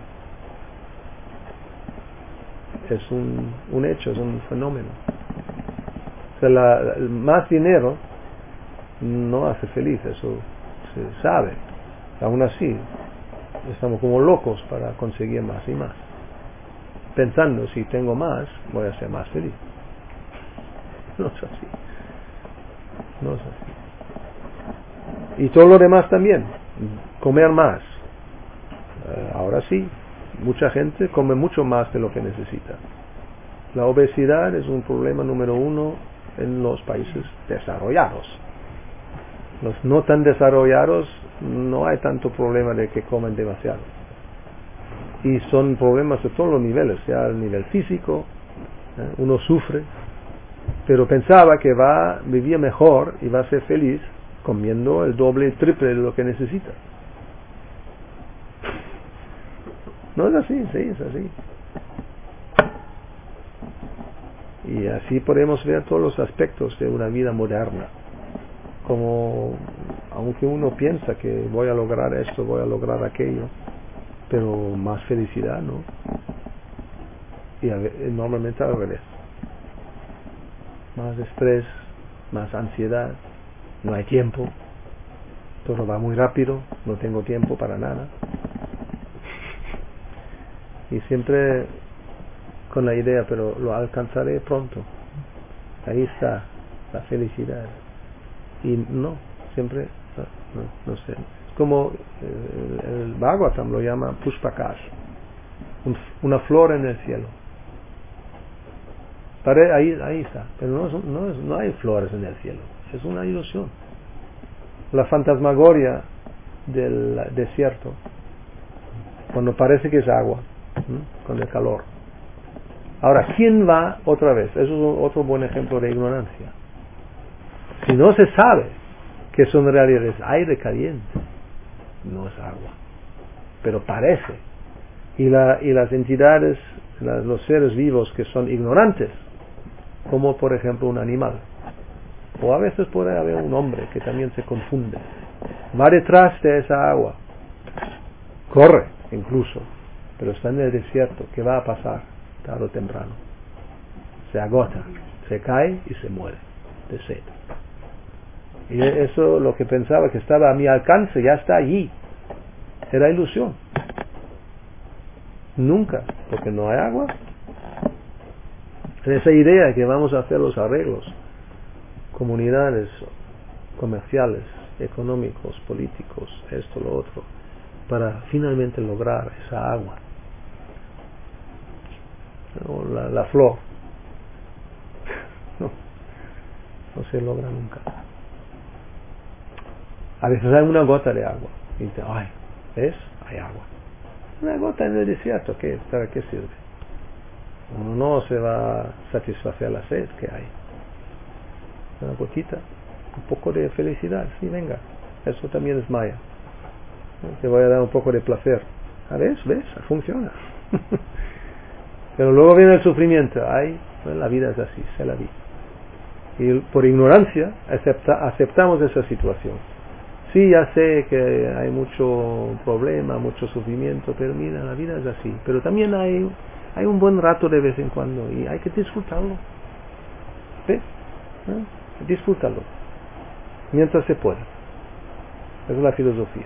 Es un, un hecho, es un fenómeno. O sea, la, más dinero no hace feliz, eso se sabe. Aún así, estamos como locos para conseguir más y más, pensando si tengo más, voy a ser más feliz. No es así. No es así. Y todo lo demás también, comer más. Eh, ahora sí, mucha gente come mucho más de lo que necesita. La obesidad es un problema número uno en los países desarrollados. Los no tan desarrollados no hay tanto problema de que comen demasiado. Y son problemas de todos los niveles, sea el nivel físico, ¿eh? Uno sufre, pero pensaba que va a vivir mejor y va a ser feliz comiendo el doble y triple de lo que necesita. No es así, sí, es así. Y así podemos ver todos los aspectos de una vida moderna. Como, aunque uno piensa que voy a lograr esto, voy a lograr aquello, pero más felicidad, ¿no? Y a ver, normalmente al revés. Más estrés, más ansiedad, no hay tiempo, todo va muy rápido, no tengo tiempo para nada. Y siempre con la idea, pero lo alcanzaré pronto. Ahí está la felicidad. Y no, siempre, no, no sé. Es como el, el Bhagavatam lo llama Pushpakash, un, una flor en el cielo. Pare, ahí, ahí está, pero no, no, es, no hay flores en el cielo, es una ilusión. La fantasmagoria del desierto, cuando parece que es agua, ¿sí? Con el calor. Ahora, ¿quién va otra vez? Eso es otro buen ejemplo de ignorancia. Si no se sabe que eso en realidad es aire caliente, no es agua, pero parece. Y, la, y las entidades, la, los seres vivos que son ignorantes, como por ejemplo un animal, o a veces puede haber un hombre que también se confunde, va detrás de esa agua, corre incluso, pero está en el desierto. ¿Qué va a pasar? Tarde o temprano se agota, se cae y se muere de sed. Y eso, lo que pensaba que estaba a mi alcance, ya está allí. Era ilusión. Nunca, porque no hay agua. Esa idea de que vamos a hacer los arreglos, comunidades comerciales, económicos, políticos, esto, lo otro, para finalmente lograr esa agua. O la, la flor. No, no se logra nunca. A veces hay una gota de agua y dice, ay, ¿ves? Hay agua. Una gota en el desierto, ¿qué? ¿Para qué sirve? Uno no se va a satisfacer la sed que hay. Una gotita, un poco de felicidad, sí, venga, eso también es maya. Te voy a dar un poco de placer ¿ves? ¿Ves? Funciona. Pero luego viene el sufrimiento. Ay, bueno, la vida es así, se la vi. Y por ignorancia acepta, aceptamos esa situación. Sí, ya sé que hay mucho problema, mucho sufrimiento, pero mira, la vida es así. Pero también hay, hay un buen rato de vez en cuando y hay que disfrutarlo. ¿Ves? ¿Eh? Disfrútalo. Mientras se pueda. Esa es la filosofía.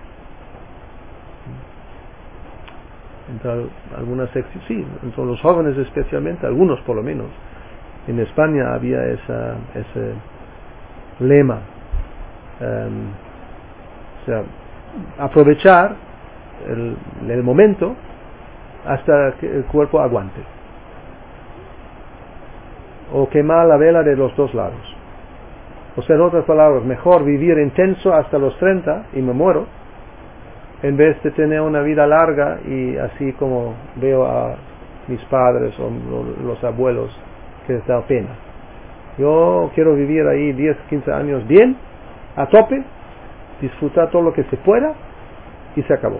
Entre algunas secciones, sí, entre los jóvenes especialmente, algunos por lo menos. En España había esa, ese lema. Um, o sea, aprovechar el, el momento hasta que el cuerpo aguante. O quemar la vela de los dos lados. O sea, en otras palabras, mejor vivir intenso hasta los treinta y me muero, en vez de tener una vida larga y así como veo a mis padres o los abuelos que les da pena. Yo quiero vivir ahí diez, quince años bien, a tope, disfrutar todo lo que se pueda y se acabó.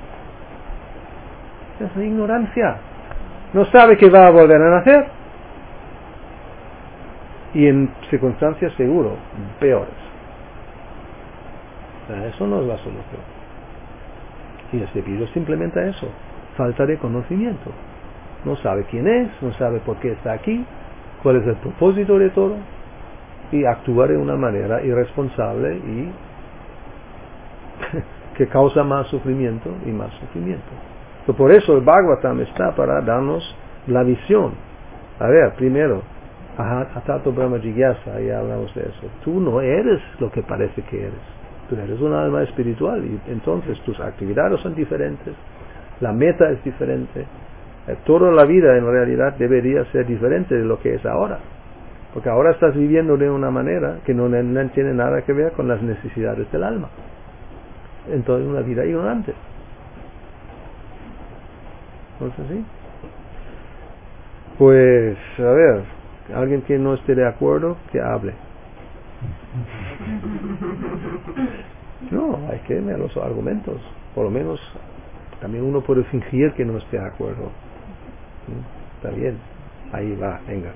Es una ignorancia. No sabe que va a volver a nacer. Y en circunstancias seguro peores. Eso no es la solución. Y es debido simplemente a eso, falta de conocimiento. No sabe quién es, no sabe por qué está aquí, cuál es el propósito de todo, y actúa de una manera irresponsable y que causa más sufrimiento y más sufrimiento. So, por eso el Bhagavatam está para darnos la visión. A ver, primero, Atato Brahma Jigyasa, ya hablamos de eso. Tú no eres lo que parece que eres. Tú eres un alma espiritual y entonces tus actividades son diferentes, la meta es diferente. Eh, toda la vida en realidad debería ser diferente de lo que es ahora. Porque ahora estás viviendo de una manera que no, no tiene nada que ver con las necesidades del alma. Entonces una vida ignorante. ¿No es así? Pues, a ver, alguien que no esté de acuerdo, que hable. No, hay que ver los argumentos. Por lo menos, también uno puede fingir que no esté de acuerdo. Está bien, ahí va, venga.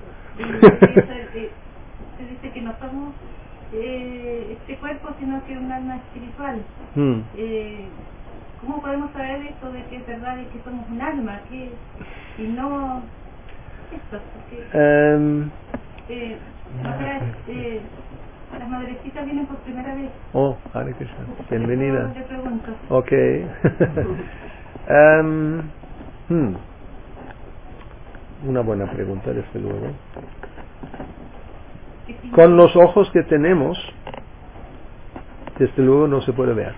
Se dice que no somos eh, este cuerpo, sino que un alma espiritual. Hmm. Eh, ¿Cómo podemos saber esto de que es verdad y que somos un alma? Que, y no esto, porque Um, eh, o sea, eh, las madrecitas vienen por primera vez. oh, Hare Krishna, bienvenida. Le pregunto. Ok. um, hmm. Una buena pregunta, desde luego. Con los ojos que tenemos, desde luego no se puede ver.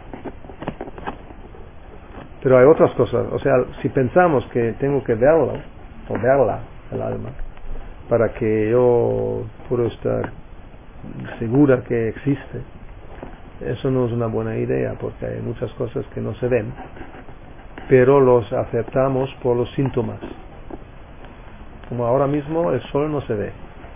Pero hay otras cosas. O sea, si pensamos que tengo que verlo, o verla, el alma, para que yo pueda estar segura que existe, eso no es una buena idea, porque hay muchas cosas que no se ven, pero los aceptamos por los síntomas. Como ahora mismo el sol no se ve,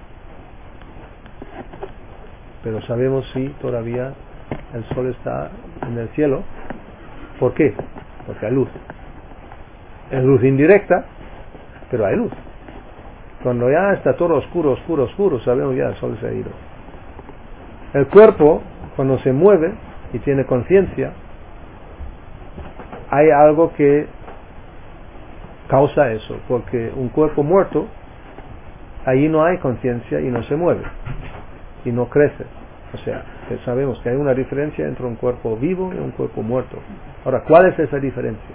pero sabemos si todavía el sol está en el cielo. ¿Por qué? Porque hay luz. Es luz indirecta, pero hay luz. Cuando ya está todo oscuro, oscuro, oscuro, sabemos ya el sol se ha ido. El cuerpo, cuando se mueve y tiene conciencia, hay algo que causa eso, porque un cuerpo muerto, ahí no hay conciencia y no se mueve, y no crece. O sea, que sabemos que hay una diferencia entre un cuerpo vivo y un cuerpo muerto. Ahora, ¿cuál es esa diferencia?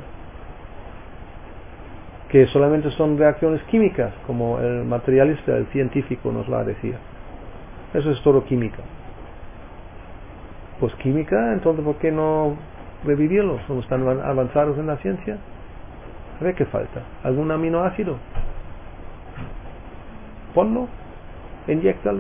Que solamente son reacciones químicas, como el materialista, el científico nos la decía. Eso es todo química. Pues química, entonces ¿por qué no revivirlo? Somos tan avanzados en la ciencia. A ver qué falta. ¿Algún aminoácido? Ponlo, inyéctalo.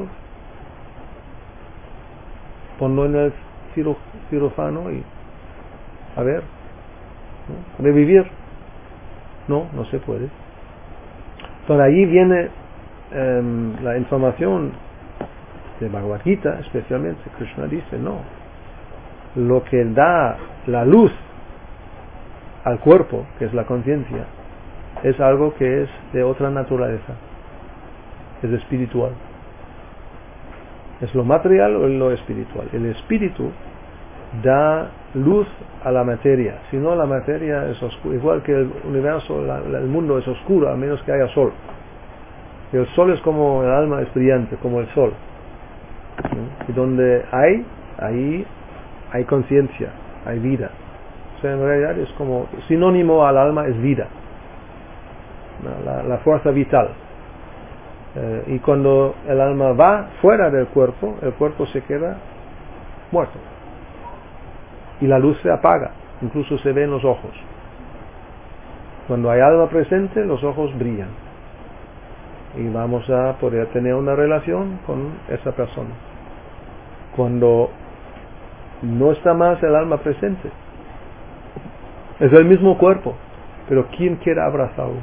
Ponlo en el ciro, cirujano y a ver, ¿no? Revivir. No, no se puede. Por ahí viene um, la información de Bhagavad Gita, especialmente Krishna dice, no, lo que da la luz al cuerpo, que es la conciencia, es algo que es de otra naturaleza, es espiritual. ¿Es lo material o lo espiritual? El espíritu da luz a la materia, si no la materia es oscura, igual que el universo, la, la, el mundo es oscuro a menos que haya sol. El sol es como el alma, es brillante, como el sol. ¿Sí? Y donde hay, ahí hay conciencia, hay vida. O sea, en realidad es como sinónimo al alma es vida, la, la fuerza vital. Eh, y cuando el alma va fuera del cuerpo, el cuerpo se queda muerto. Y la luz se apaga, incluso se ve en los ojos. Cuando hay alma presente, los ojos brillan. Y vamos a poder tener una relación con esa persona. Cuando no está más el alma presente, es el mismo cuerpo, pero ¿quién quiere abrazarlo?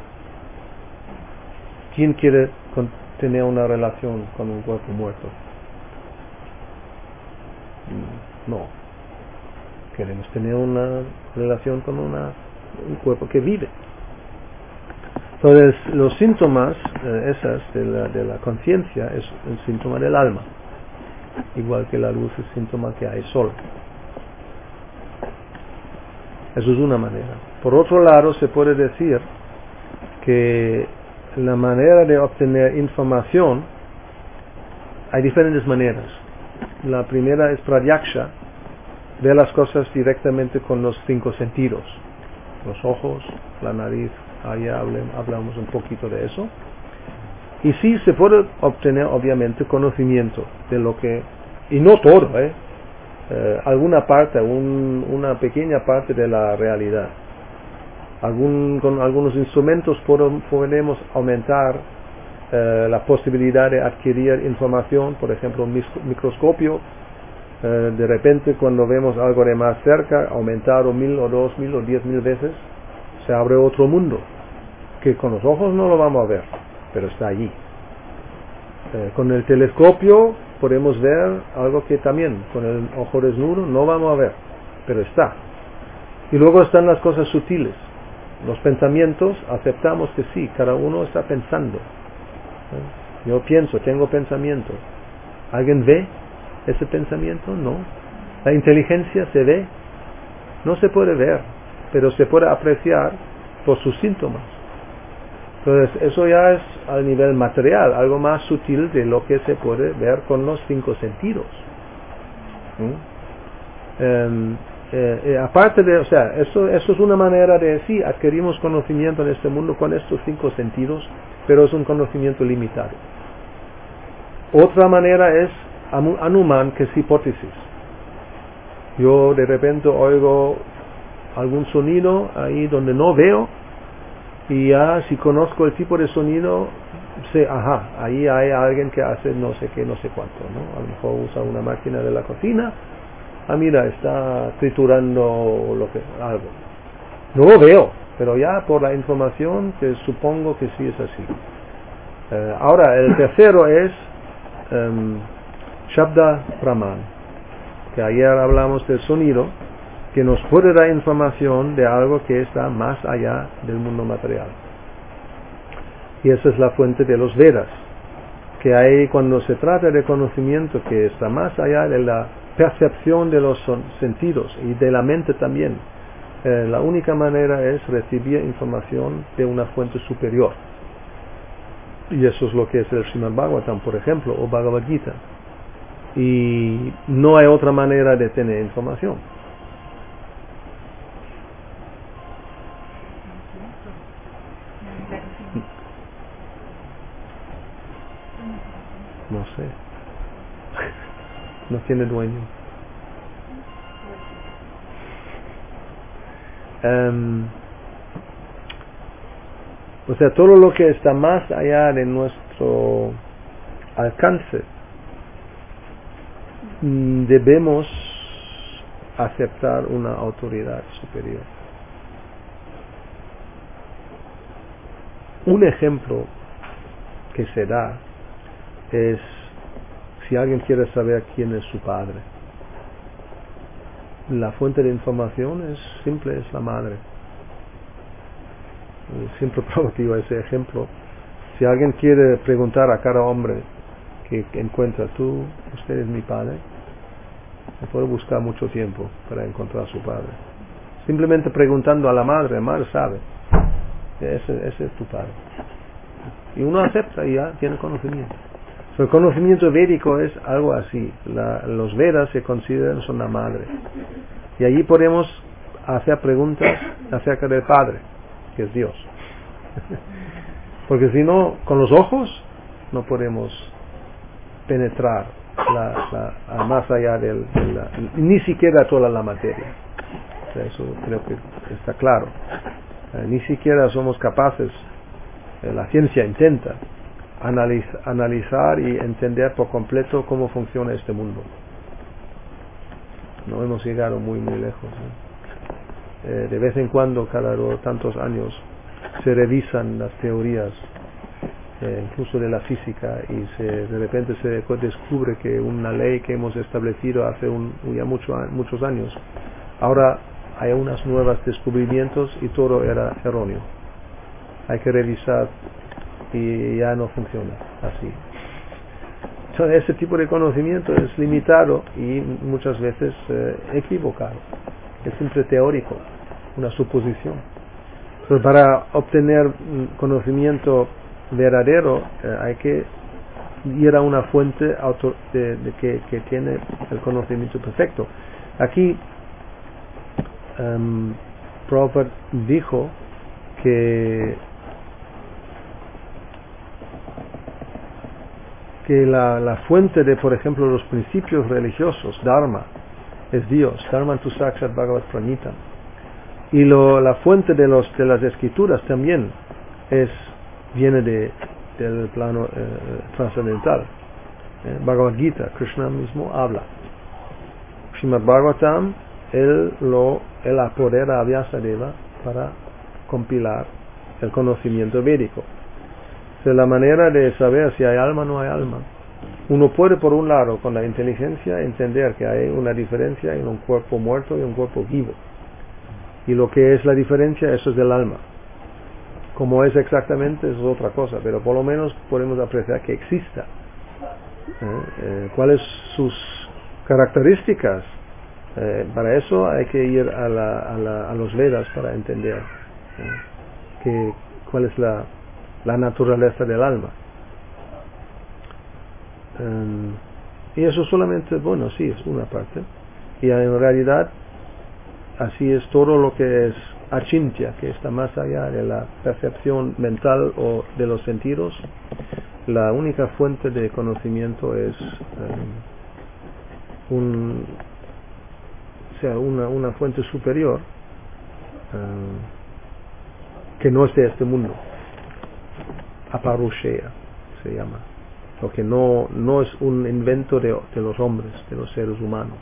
¿Quién quiere con, tener una relación con un cuerpo muerto? No. Queremos tener una relación con una, un cuerpo que vive. Entonces, los síntomas, eh, esas de la, de la conciencia, es el síntoma del alma. Igual que la luz es síntoma que hay sol. Eso es una manera. Por otro lado, se puede decir que la manera de obtener información, hay diferentes maneras. La primera es pratyaksha, ver las cosas directamente con los cinco sentidos, los ojos, la nariz, ahí hablamos un poquito de eso. Y sí se puede obtener obviamente conocimiento de lo que, y no todo, ¿eh? Eh, alguna parte, un, una pequeña parte de la realidad. Algún, con algunos instrumentos podemos aumentar eh, la posibilidad de adquirir información, por ejemplo un microscopio. Uh, de repente cuando vemos algo de más cerca, aumentado mil o dos mil o diez mil veces, se abre otro mundo, que con los ojos no lo vamos a ver, pero está allí. Uh, con el telescopio podemos ver algo que también con el ojo desnudo no vamos a ver, pero está. Y luego están las cosas sutiles, los pensamientos, aceptamos que sí, cada uno está pensando. Uh, yo pienso, tengo pensamiento. ¿Alguien ve ese pensamiento? No. La inteligencia se ve, no se puede ver, pero se puede apreciar por sus síntomas. Entonces eso ya es al nivel material, algo más sutil de lo que se puede ver con los cinco sentidos. ¿Mm? Eh, eh, aparte de, o sea, eso, eso es una manera de sí, adquirimos conocimiento en este mundo con estos cinco sentidos, pero es un conocimiento limitado. Otra manera es Anuman, que es hipótesis. Yo de repente oigo algún sonido ahí donde no veo, y ya si conozco el tipo de sonido, sé, ajá, ahí hay alguien que hace no sé qué, no sé cuánto, ¿no? A lo mejor usa una máquina de la cocina, ah mira, está triturando lo que, algo. No lo veo, pero ya por la información que supongo que sí es así. Eh, ahora, el tercero es um, Shabda Praman, que ayer hablamos del sonido, que nos puede dar información de algo que está más allá del mundo material. Y esa es la fuente de los Vedas, que hay cuando se trata de conocimiento que está más allá de la percepción de los sentidos y de la mente también. Eh, la única manera es recibir información de una fuente superior. Y eso es lo que es el Srimad Bhagavatam, por ejemplo, o Bhagavad Gita. Y no hay otra manera de tener información. No sé. No tiene dueño. Um, o sea, todo lo que está más allá de nuestro alcance, debemos aceptar una autoridad superior. Un ejemplo que se da es si alguien quiere saber quién es su padre. La fuente de información es simple, es la madre. siempre promotivo ese ejemplo. Si alguien quiere preguntar a cada hombre que encuentra, tú, usted es mi padre, se puede buscar mucho tiempo para encontrar a su padre. Simplemente preguntando a la madre, la madre sabe, ese, ese es tu padre. Y uno acepta y ya tiene conocimiento. So, el conocimiento védico es algo así. La, los Vedas se consideran son la madre. Y allí podemos hacer preguntas acerca del Padre, que es Dios. Porque si no, con los ojos no podemos penetrar la, la, más allá del, de la, ni siquiera toda la materia. O sea, eso creo que está claro. Eh, ni siquiera somos capaces, eh, la ciencia intenta analiz, analizar y entender por completo cómo funciona este mundo. No hemos llegado muy muy lejos, ¿eh? Eh, de vez en cuando, cada tantos años, se revisan las teorías, eh, incluso de la física, y se, de repente se descubre que una ley que hemos establecido hace un, ya mucho, muchos años, ahora hay unos nuevos descubrimientos y todo era erróneo. Hay que revisar y ya no funciona así. Entonces, ese tipo de conocimiento es limitado y muchas veces eh, equivocado. Es siempre teórico, una suposición. Pero para obtener conocimiento verdadero eh, hay que ir a una fuente auto, de, de que, que tiene el conocimiento perfecto. Aquí um, Prabhupada dijo que que la, la fuente de, por ejemplo, los principios religiosos, Dharma, es Dios, Dharma tu Sakshat Bhagavat Pranita. Y lo, la fuente de, los, de las escrituras también es, viene de, del plano eh, trascendental. Eh, Bhagavad Gita, Krishna mismo habla. Srimad Bhagavatam, él, lo, él apodera a Vyasadeva para compilar el conocimiento védico. De la manera de saber si hay alma o no hay alma. Uno puede, por un lado, con la inteligencia, entender que hay una diferencia en un cuerpo muerto y un cuerpo vivo. Y lo que es la diferencia, eso es del alma. Como es exactamente, eso es otra cosa, pero por lo menos podemos apreciar que exista. ¿Eh? Eh, ¿Cuáles sus características? Eh, para eso hay que ir a, la, a, la, a los Vedas para entender ¿eh? que, cuál es la la naturaleza del alma. Um, y eso solamente, bueno, sí, es una parte. Y en realidad, así es todo lo que es achintya, que está más allá de la percepción mental o de los sentidos. La única fuente de conocimiento es um, un, o sea, una, una fuente superior um, que no es de este mundo. Aparushaya se llama, lo que no, no es un invento de, de los hombres, de los seres humanos.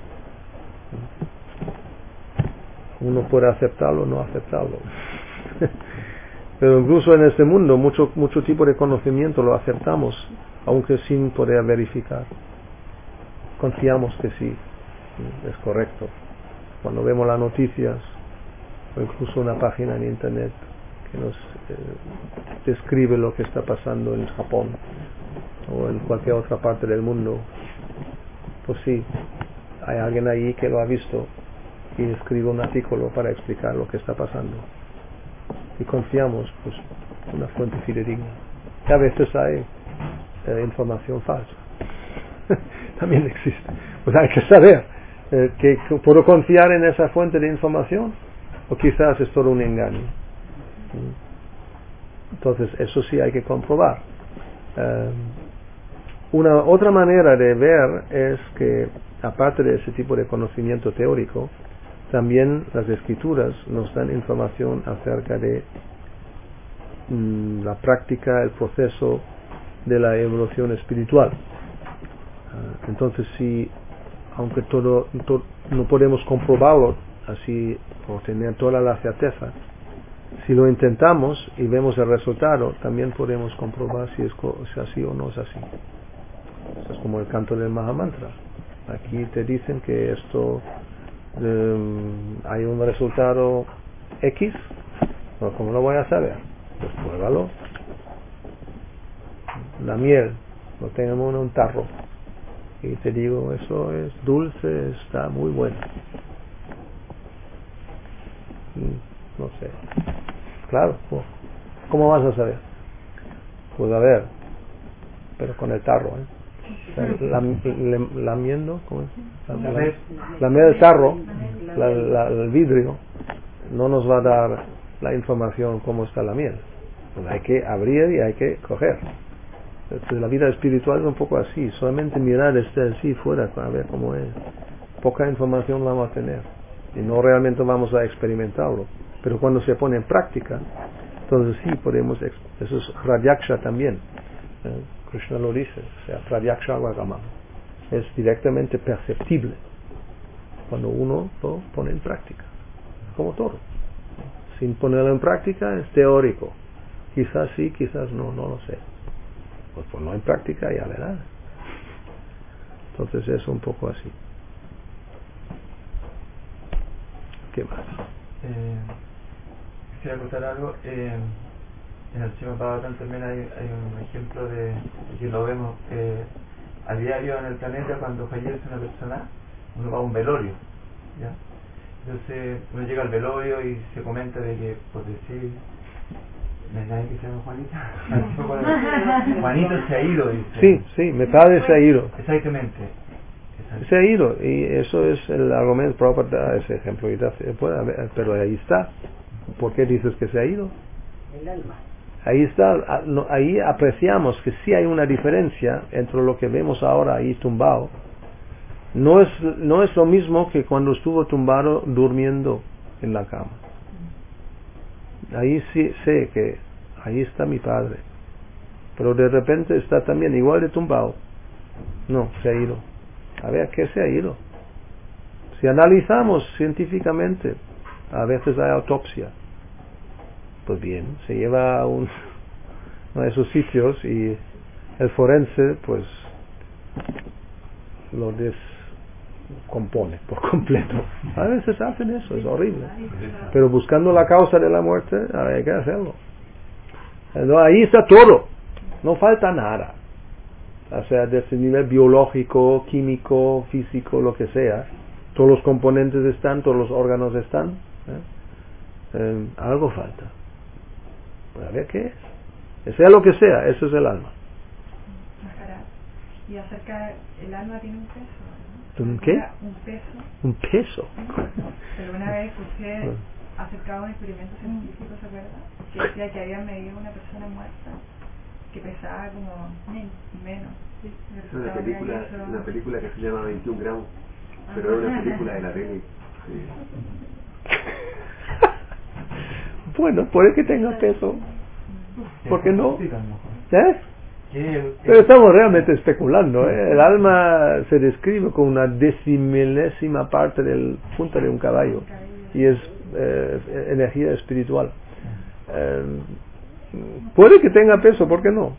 Uno puede aceptarlo o no aceptarlo. Pero incluso en este mundo mucho, mucho tipo de conocimiento lo aceptamos, aunque sin poder verificar. Confiamos que sí, es correcto. Cuando vemos las noticias o incluso una página en internet que nos eh, describe lo que está pasando en Japón o en cualquier otra parte del mundo, pues sí, hay alguien ahí que lo ha visto y escribe un artículo para explicar lo que está pasando y confiamos, pues, una fuente fidedigna. Y a veces hay eh, información falsa también existe, pues hay que saber eh, que, que puedo confiar en esa fuente de información o quizás es todo un engaño. Entonces eso sí hay que comprobar. Um, una otra manera de ver es que aparte de ese tipo de conocimiento teórico, también las escrituras nos dan información acerca de mm, la práctica, el proceso de la evolución espiritual. Uh, entonces si, aunque todo, todo no podemos comprobarlo así o tener toda la certeza, si lo intentamos y vemos el resultado, también podemos comprobar si es, si es así o no es así. Eso es como el canto del Mahamantra. Aquí te dicen que esto um, hay un resultado X No, ¿cómo lo voy a saber? Pues pruébalo. La miel, lo tenemos en un tarro. Y te digo, eso es dulce, está muy bueno. No sé. Claro, ¿cómo vas a saber? Pues a ver, pero con el tarro, ¿eh? O sea, lam, lamiendo, ¿cómo es? La, la, lamiendo el tarro, la, la, el vidrio, no nos va a dar la información cómo está la miel. Pues hay que abrir y hay que coger. Entonces, la vida espiritual es un poco así, solamente mirar este así fuera para ver cómo es. Poca información vamos a tener y no realmente vamos a experimentarlo. Pero cuando se pone en práctica, entonces sí podemos, eso es pratyaksha también. ¿eh? Krishna lo dice, o sea, pratyaksha avagama. Es directamente perceptible cuando uno lo pone en práctica, como todo. Sin ponerlo en práctica es teórico. Quizás sí, quizás no, no lo sé. Pues ponlo en práctica y ya verás. Entonces es un poco así. ¿Qué más? Eh, quisiera contar algo. Eh, en el Srimad Bhagavatam también hay, hay un ejemplo de que lo vemos eh, a diario en el planeta. Cuando fallece una persona, uno va a un velorio, ¿ya? Entonces uno llega al velorio y se comenta de que, por decir, no hay nadie que se llama Juanita. Juanito se ha ido, dice. Sí, sí, mi padre se ha ido. Exactamente. Se ha ido, y eso es el argumento propio de ese ejemplo, pero ahí está. ¿Por qué dices que se ha ido? El alma. Ahí está, ahí apreciamos que sí hay una diferencia entre lo que vemos ahora ahí tumbado. No es, no es lo mismo que cuando estuvo tumbado durmiendo en la cama. Ahí sí sé que ahí está mi padre, pero de repente está también igual de tumbado. No, se ha ido. A ver, ¿qué se ha ido? Si analizamos científicamente, a veces hay autopsia. Pues bien, se lleva a un, uno de esos sitios y el forense pues lo descompone por completo. A veces hacen eso, es horrible. Pero buscando la causa de la muerte, hay que hacerlo. Entonces, ahí está todo, no falta nada. O sea, desde el nivel biológico, químico, físico, lo que sea, todos los componentes están, todos los órganos están. ¿eh? Eh, algo falta. Pues a ver qué es. Sea lo que sea, eso es el alma. Y acerca, el alma tiene un peso, ¿no? ¿Un qué? Un peso. Un peso. Pero una vez escuché acerca de un experimento científico, ¿se acuerda? Que decía que habían medido a una persona muerta que pesaba como menos. ¿Sí? Es una película, una película que se llama veintiún gramos, pero es una película de la tele. Sí. Bueno, puede que tenga peso. ¿Por qué no? ¿Eh? ¿Qué? Pero estamos realmente especulando. ¿eh? El alma se describe como una decimilésima parte del punta de un caballo y es eh, energía espiritual. Eh, puede que tenga peso, ¿por qué no?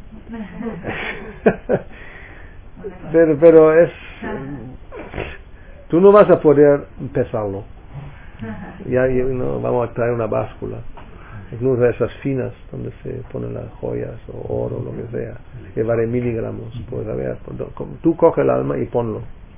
pero, pero es tú no vas a poder pesarlo. Ya, ya no, vamos a traer una báscula, incluso esas finas donde se ponen las joyas o oro, lo que sea, que vale miligramos. Pues a ver, tú coge el alma y ponlo.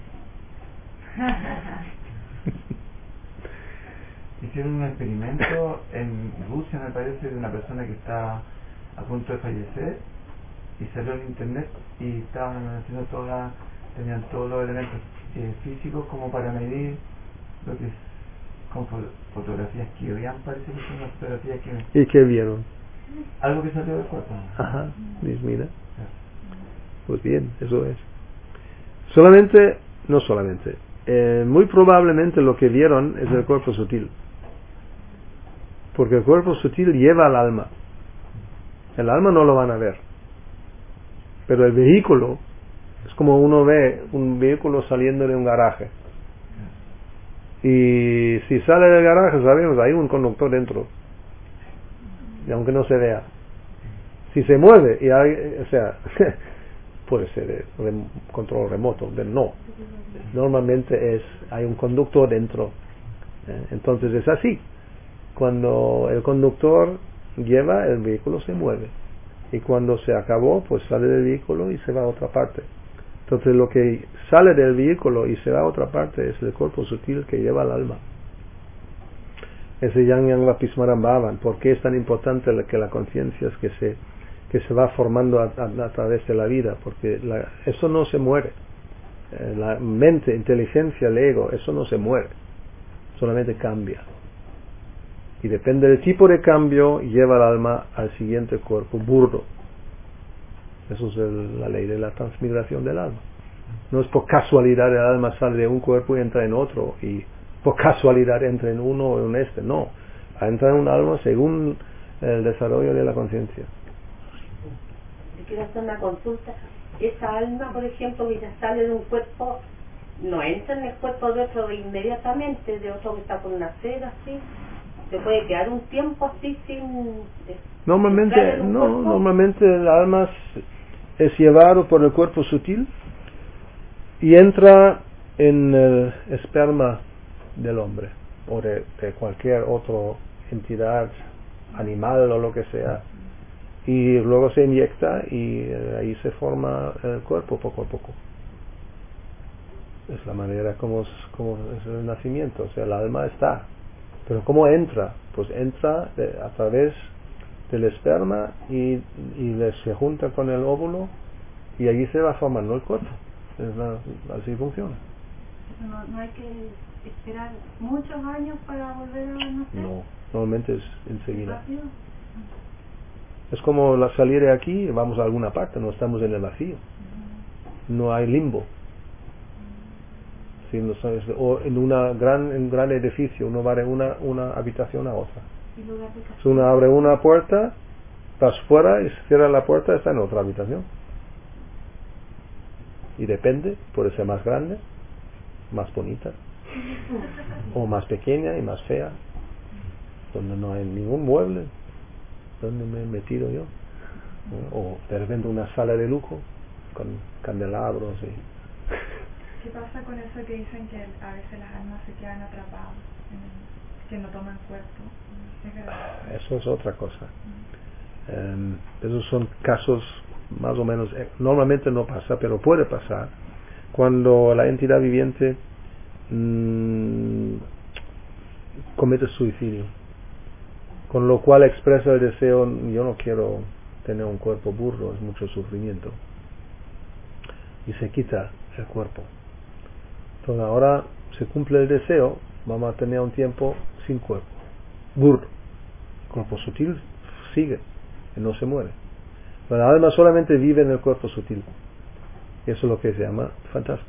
Hicieron un experimento en Rusia, me parece, de una persona que está a punto de fallecer y salió en internet y estaban haciendo toda, tenían todos los elementos eh, físicos como para medir lo que es con fotografías que veían, parece que son las fotografías que... ¿Y qué vieron? Algo que salió del cuerpo. Ajá, pues mira. Pues bien, eso es. Solamente, no solamente, eh, muy probablemente lo que vieron es el cuerpo sutil. Porque el cuerpo sutil lleva al alma. El alma no lo van a ver. Pero el vehículo, es como uno ve un vehículo saliendo de un garaje. Y si sale del garaje, sabemos, hay un conductor dentro. Y aunque no se vea. Si se mueve, y hay, o sea, puede ser de rem, control remoto, pero no. Normalmente es, hay un conductor dentro. ¿eh? Entonces es así. Cuando el conductor lleva, el vehículo se mueve. Y cuando se acabó, pues sale del vehículo y se va a otra parte. Entonces lo que sale del vehículo y se va a otra parte es el cuerpo sutil que lleva el alma. Ese Yang Yang Vapismarambhavan. ¿Por qué es tan importante que la conciencia es que se, que se va formando a, a, a través de la vida? Porque la, eso no se muere. Eh, la mente, inteligencia, el ego, eso no se muere. Solamente cambia. Y depende del tipo de cambio, lleva el alma al siguiente cuerpo burdo. Eso es el, la ley de la transmigración del alma. No es por casualidad el alma sale de un cuerpo y entra en otro, y por casualidad entra en uno o en este. No, entra en un alma según el desarrollo de la conciencia. Yo quiero hacer una consulta. Esa alma, por ejemplo, que ya sale de un cuerpo, no entra en el cuerpo de otro inmediatamente, de otro que está por nacer, así. Se puede quedar un tiempo así sin... Normalmente, no, normalmente el alma es, es llevado por el cuerpo sutil y entra en el esperma del hombre o de, de cualquier otra entidad, animal o lo que sea, y luego se inyecta y eh, ahí se forma el cuerpo poco a poco. Es la manera como es, como es el nacimiento, o sea, el alma está. Pero ¿cómo entra? Pues entra de, a través del esperma y, y le, se junta con el óvulo y allí se va formando el cuerpo. Es la, así funciona. No, no hay que esperar muchos años para volver a nacer. No, normalmente es enseguida. ¿Rápido? Es como la, salir de aquí y vamos a alguna parte, no estamos en el vacío. No hay limbo. Sí, no sabes, o en una gran, en un gran edificio, uno va de una, una habitación a otra. Si uno abre una puerta, estás fuera y cierra la puerta, está en otra habitación. Y depende, puede ser más grande, más bonita, o más pequeña y más fea, donde no hay ningún mueble, donde me he metido yo, o de repente una sala de lujo con candelabros y... ¿Qué pasa con eso que dicen que a veces las almas se quedan atrapadas, en, que no toman cuerpo? ¿Es verdad? Eso es otra cosa. Um, esos son casos más o menos, eh, normalmente no pasa, pero puede pasar cuando la entidad viviente mmm, comete suicidio, con lo cual expresa el deseo: yo no quiero tener un cuerpo burdo, es mucho sufrimiento, y se quita el cuerpo. Entonces ahora se cumple el deseo, vamos a tener un tiempo sin cuerpo, burdo. El cuerpo sutil sigue y no se muere. Pero la alma solamente vive en el cuerpo sutil. Y eso es lo que se llama fantasma.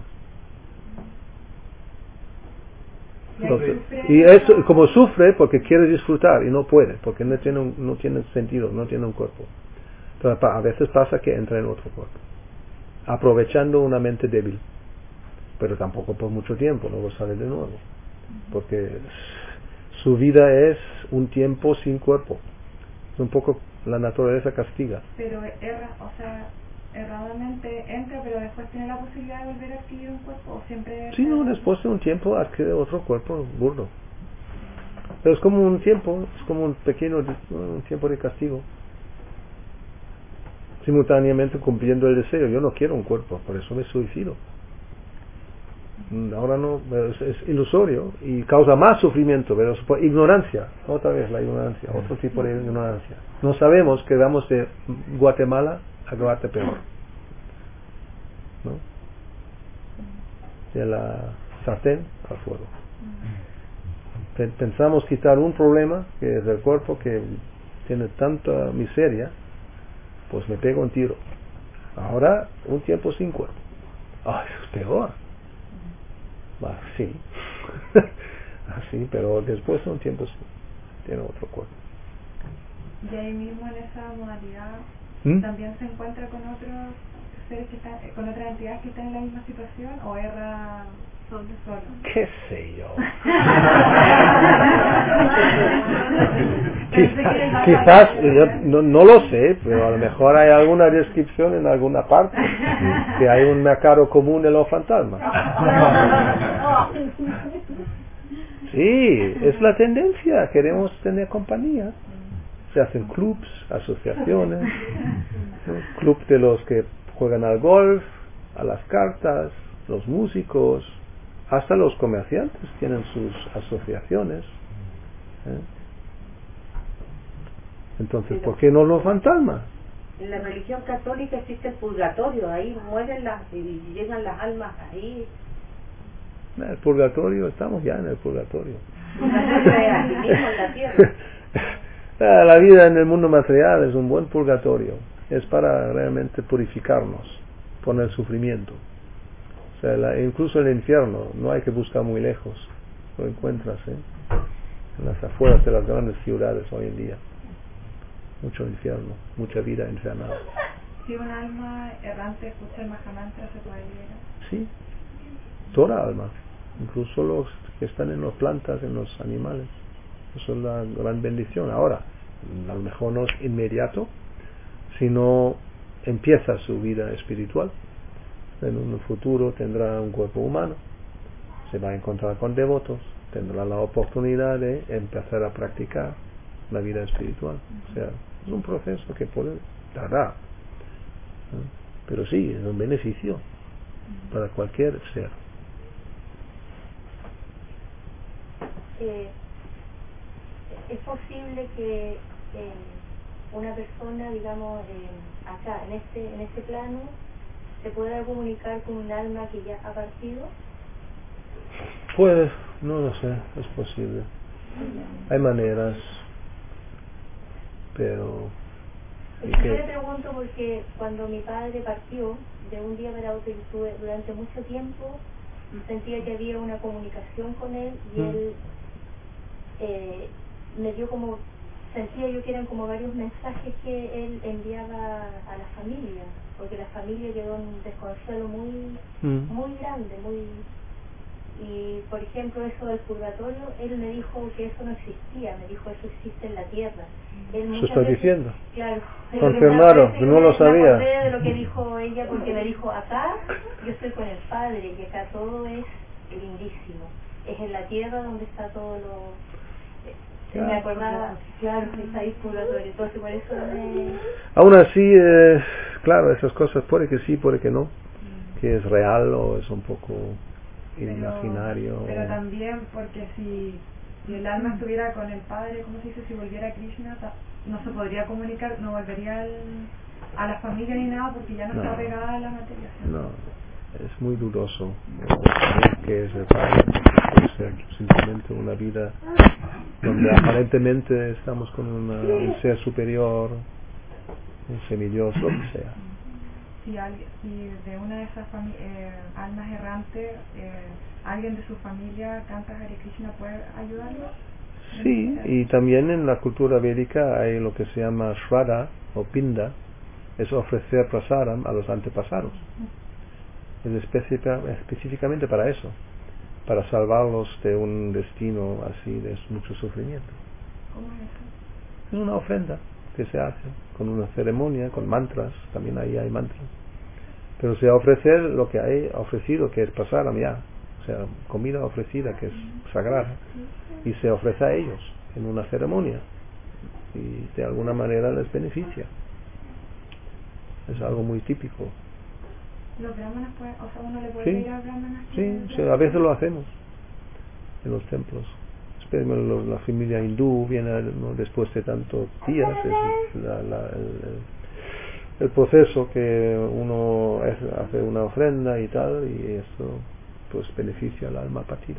Entonces, y eso, como sufre porque quiere disfrutar y no puede, porque no tiene un, no tiene sentido, no tiene un cuerpo. Entonces a veces pasa que entra en otro cuerpo, aprovechando una mente débil. Pero tampoco por mucho tiempo, luego sale de nuevo, porque su vida es un tiempo sin cuerpo. Es un poco la naturaleza castiga. Pero erra, o sea, erradamente entra, pero después tiene la posibilidad de volver a adquirir un cuerpo, o siempre... Sí, no, después de un tiempo adquiere otro cuerpo burdo. Pero es como un tiempo, es como un pequeño un tiempo de castigo. Simultáneamente cumpliendo el deseo. Yo no quiero un cuerpo, por eso me suicido. Ahora no, es, es ilusorio y causa más sufrimiento, pero es por ignorancia, otra vez la ignorancia, otro tipo de ignorancia. No sabemos que vamos de Guatemala a Guatepeor, ¿no? De la sartén al fuego. Pensamos quitar un problema, que es el cuerpo que tiene tanta miseria, pues me pego un tiro. Ahora un tiempo sin cuerpo. Ay, es peor. Bah, sí, así, pero después de un tiempo sí, tiene otro cuerpo. Y ahí mismo en esa modalidad ¿Mm? también se encuentra con otros seres que están, con otras entidades que están en la misma situación, o erra solo solo. ¿Qué sé yo? Quizás, quizás yo no, no lo sé, pero a lo mejor hay alguna descripción en alguna parte que hay un mercado común de los fantasmas. Sí, es la tendencia, queremos tener compañía. Se hacen clubs, asociaciones, ¿no? Club de los que juegan al golf, a las cartas, los músicos, hasta los comerciantes tienen sus asociaciones. ¿eh? Entonces, ¿por qué no los fantasmas? En la religión católica existe el purgatorio, ahí mueren las y llegan las almas ahí. El purgatorio, estamos ya en el purgatorio. Aquí mismo en la tierra. La vida en el mundo material es un buen purgatorio, es para realmente purificarnos, poner sufrimiento. O sea, la, incluso el infierno, no hay que buscar muy lejos, lo encuentras ¿eh? en las afueras de las grandes ciudades hoy en día. Mucho infierno, mucha vida infernal. Si un alma errante escucha el Mahamantra, ¿se puede liberar? Sí, toda alma, incluso los que están en las plantas, en los animales. Eso es la gran bendición. Ahora, a lo mejor no es inmediato, sino empieza su vida espiritual. En un futuro tendrá un cuerpo humano, se va a encontrar con devotos, tendrá la oportunidad de empezar a practicar la vida espiritual. O sea, es un proceso que puede tardar, ¿no? Pero sí, es un beneficio para cualquier ser. Eh, es posible que eh, una persona, digamos, eh, acá, en este, en este plano, se pueda comunicar con un alma que ya ha partido. Pues, no lo sé, es posible. Hay maneras, pero... Es que yo le pregunto porque cuando mi padre partió, de un día para otro, estuve durante mucho tiempo, sentía que había una comunicación con él y mm. él eh, me dio como, sentía yo que eran como varios mensajes que él enviaba a la familia, porque la familia quedó en un desconsuelo muy, mm. muy grande, muy... Y por ejemplo eso del purgatorio, él me dijo que eso no existía, me dijo eso existe en la tierra. Él ¿Se está veces, diciendo? Claro. Confirmaron, que no lo sabía. Me acordé de lo que dijo ella porque me dijo, acá yo estoy con el Padre y acá todo es lindísimo. Es en la tierra donde está todo lo... Claro. Me acordaba, claro, está ahí purgatorio, entonces por eso me... Aún así, eh, claro, esas cosas puede que sí, puede que no, mm. que es real o es un poco... imaginario. Pero, pero también porque si, si el alma estuviera con el Padre, ¿cómo se dice? Si volviera a Krishna, no se podría comunicar, no volvería al, a la familia ni nada porque ya no, no está pegada a la materia. No, es muy dudoso que es el Padre. Puede ser simplemente una vida donde aparentemente estamos con una, un ser superior, un semidios, lo que sea. Si, alguien, si de una de esas eh, almas errantes, eh, alguien de su familia canta Hare Krishna, ¿puede ayudarlo? Sí, y también en la cultura védica hay lo que se llama Shraddha o Pinda, es ofrecer prasadam a los antepasados. Es específica, específicamente para eso, para salvarlos de un destino así de mucho sufrimiento. ¿Cómo es eso? Es una ofrenda que se hace con una ceremonia, con mantras, también ahí hay mantras, pero se ofrece lo que hay ofrecido, que es prasadam ya, o sea, comida ofrecida que es sagrada, y se ofrece a ellos en una ceremonia y de alguna manera les beneficia. Es algo muy típico. ¿Los brahmanas pueden, o sea, uno le puede sí, ir a brahmanas? Sí, sí, a veces lo hacemos en los templos. La familia hindú viene, ¿no? después de tantos días, es la, la, el, el proceso que uno es, hace una ofrenda y tal, y esto pues beneficia al alma partida.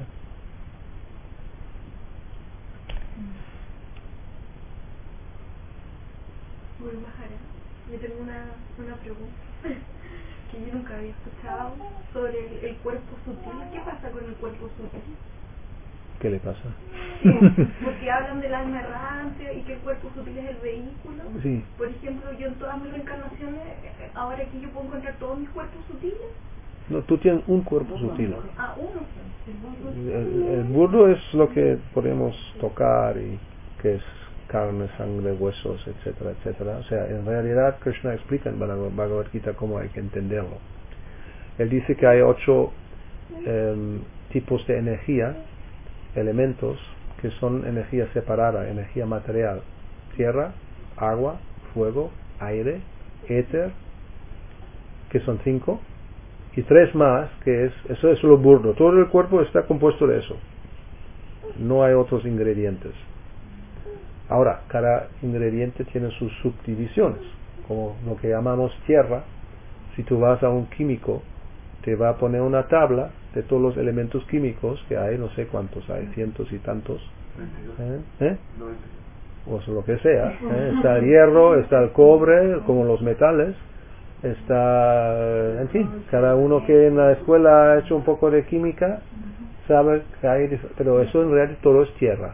Bueno, Mahara, yo tengo una, una pregunta que yo nunca había escuchado sobre el, el cuerpo sutil. ¿Qué pasa con el cuerpo sutil? ¿Qué le pasa? Sí, porque hablan del alma errante y que el cuerpo sutil es el vehículo. Sí. Por ejemplo, yo en todas mis reencarnaciones, ahora aquí yo puedo encontrar todos mis cuerpos sutiles. No, tú tienes un cuerpo sutil. Ah, uno. El, el, el burdo es lo que podemos tocar y que es carne, sangre, huesos, etcétera, etcétera. O sea, en realidad Krishna explica en Bhagavad Gita cómo hay que entenderlo. Él dice que hay ocho eh, tipos de energía elementos que son energía separada, energía material: tierra, agua, fuego, aire, éter, que son cinco, y tres más, que es, eso es lo burdo. Todo el cuerpo está compuesto de eso. No hay otros ingredientes. Ahora, cada ingrediente tiene sus subdivisiones, como lo que llamamos tierra. Si tú vas a un químico, te va a poner una tabla de todos los elementos químicos que hay, no sé cuántos hay, cientos y tantos, ¿eh? ¿Eh? o lo que sea, ¿eh? Está el hierro, está el cobre, como los metales, está, en fin, cada uno que en la escuela ha hecho un poco de química sabe que hay, pero eso en realidad todo es tierra.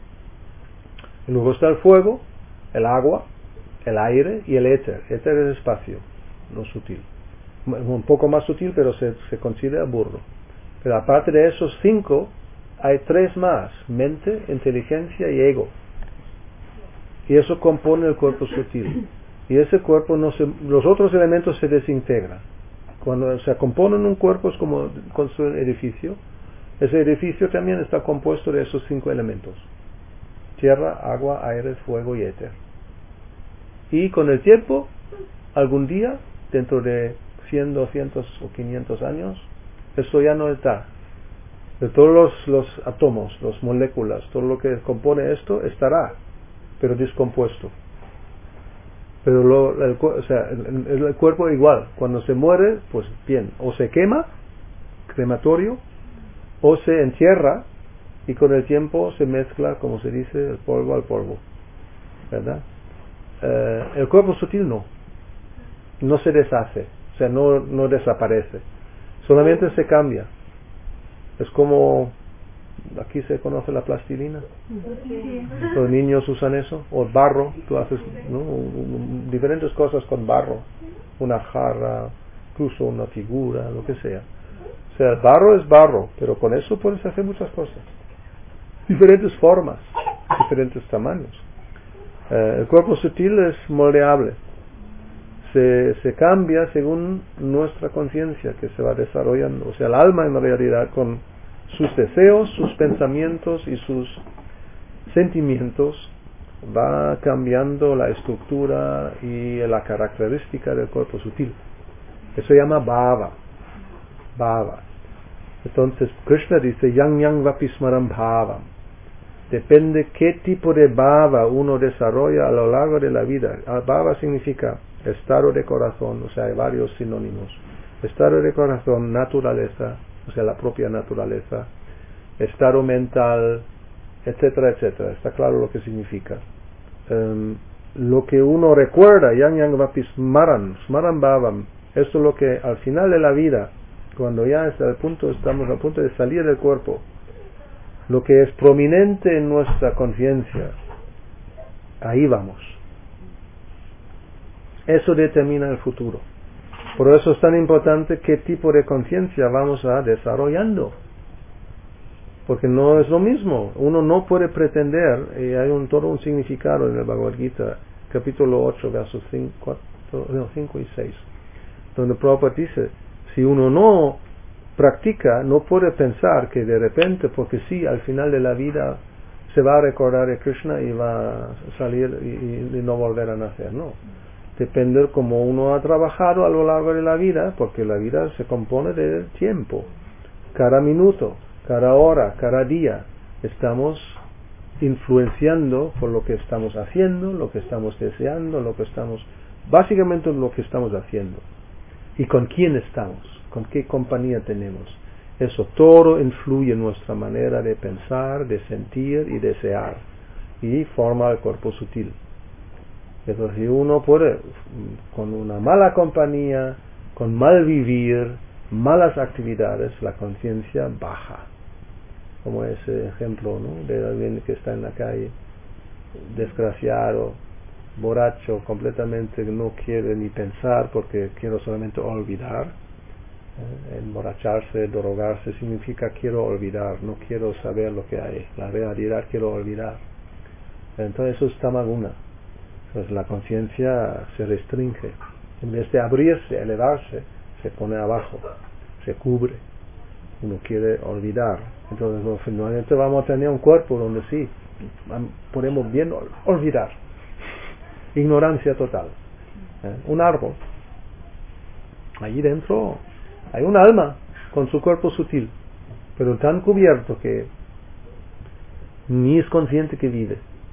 Y luego está el fuego, el agua, el aire y el éter. Éter es espacio, no sutil, un poco más sutil, pero se, se considera burdo. Pero aparte de esos cinco hay tres más: mente, inteligencia y ego. Y eso compone el cuerpo sutil. Y ese cuerpo no se, los otros elementos se desintegran. Cuando se componen un cuerpo es como construir un edificio. Ese edificio también está compuesto de esos cinco elementos: tierra, agua, aire, fuego y éter. Y con el tiempo, algún día, dentro de cien, doscientos o quinientos años, eso ya no está. De todos los, los átomos, las moléculas, todo lo que compone esto estará, pero descompuesto. Pero lo, el, o sea, el, el cuerpo igual, cuando se muere, pues bien, o se quema, crematorio, o se entierra, y con el tiempo se mezcla, como se dice, el polvo al polvo, ¿verdad? Eh, el cuerpo sutil no, no se deshace, o sea, no, no desaparece, solamente se cambia. Es como, aquí se conoce la plastilina, los niños usan eso, o el barro, tú haces, ¿no? diferentes cosas con barro, una jarra, incluso una figura, lo que sea. O sea, el barro es barro, pero con eso puedes hacer muchas cosas, diferentes formas, diferentes tamaños. Eh, el cuerpo sutil es moldeable, se, se cambia según nuestra conciencia que se va desarrollando. O sea, el alma en realidad, con sus deseos, sus pensamientos y sus sentimientos, va cambiando la estructura y la característica del cuerpo sutil. Eso se llama bhava. Bhava. Entonces Krishna dice yang yang vapismaram bhavam. Depende qué tipo de bhava uno desarrolla a lo largo de la vida. Bhava significa estado de corazón, o sea, hay varios sinónimos. Estado de corazón, naturaleza, o sea, la propia naturaleza, estado mental, etcétera, etcétera. Está claro lo que significa. Um, lo que uno recuerda, yang yang vapismaram, smaram bhavam, esto es lo que al final de la vida, cuando ya está al punto, estamos a punto de salir del cuerpo, lo que es prominente en nuestra conciencia, ahí vamos. Eso determina el futuro. Por eso es tan importante qué tipo de conciencia vamos a desarrollando. Porque no es lo mismo. Uno no puede pretender, y hay un, todo un significado en el Bhagavad Gita, capítulo ocho, versos cinco y seis, donde Prabhupada dice, si uno no practica, no puede pensar que de repente, porque sí, al final de la vida se va a recordar de Krishna y va a salir y, y no volver a nacer. No. Depende de cómo uno ha trabajado a lo largo de la vida, porque la vida se compone de tiempo. Cada minuto, cada hora, cada día, estamos influenciando por lo que estamos haciendo, lo que estamos deseando, lo que estamos, básicamente lo que estamos haciendo. Y con quién estamos, con qué compañía tenemos. Eso todo influye en nuestra manera de pensar, de sentir y desear, y forma el cuerpo sutil. Entonces, si uno puede, con una mala compañía, con mal vivir, malas actividades, la conciencia baja. Como ese ejemplo, ¿no?, de alguien que está en la calle, desgraciado, borracho, completamente no quiere ni pensar porque quiero solamente olvidar. Eh, emborracharse, drogarse significa quiero olvidar, no quiero saber lo que hay, la realidad quiero olvidar. Entonces eso es tamaguna. Entonces la conciencia se restringe, en vez de abrirse, elevarse, se pone abajo, se cubre. Uno quiere olvidar, Entonces, no, finalmente vamos a tener un cuerpo donde sí, podemos bien olvidar. Ignorancia total. ¿Eh? Un árbol. Allí dentro hay un alma con su cuerpo sutil, pero tan cubierto que ni es consciente que vive.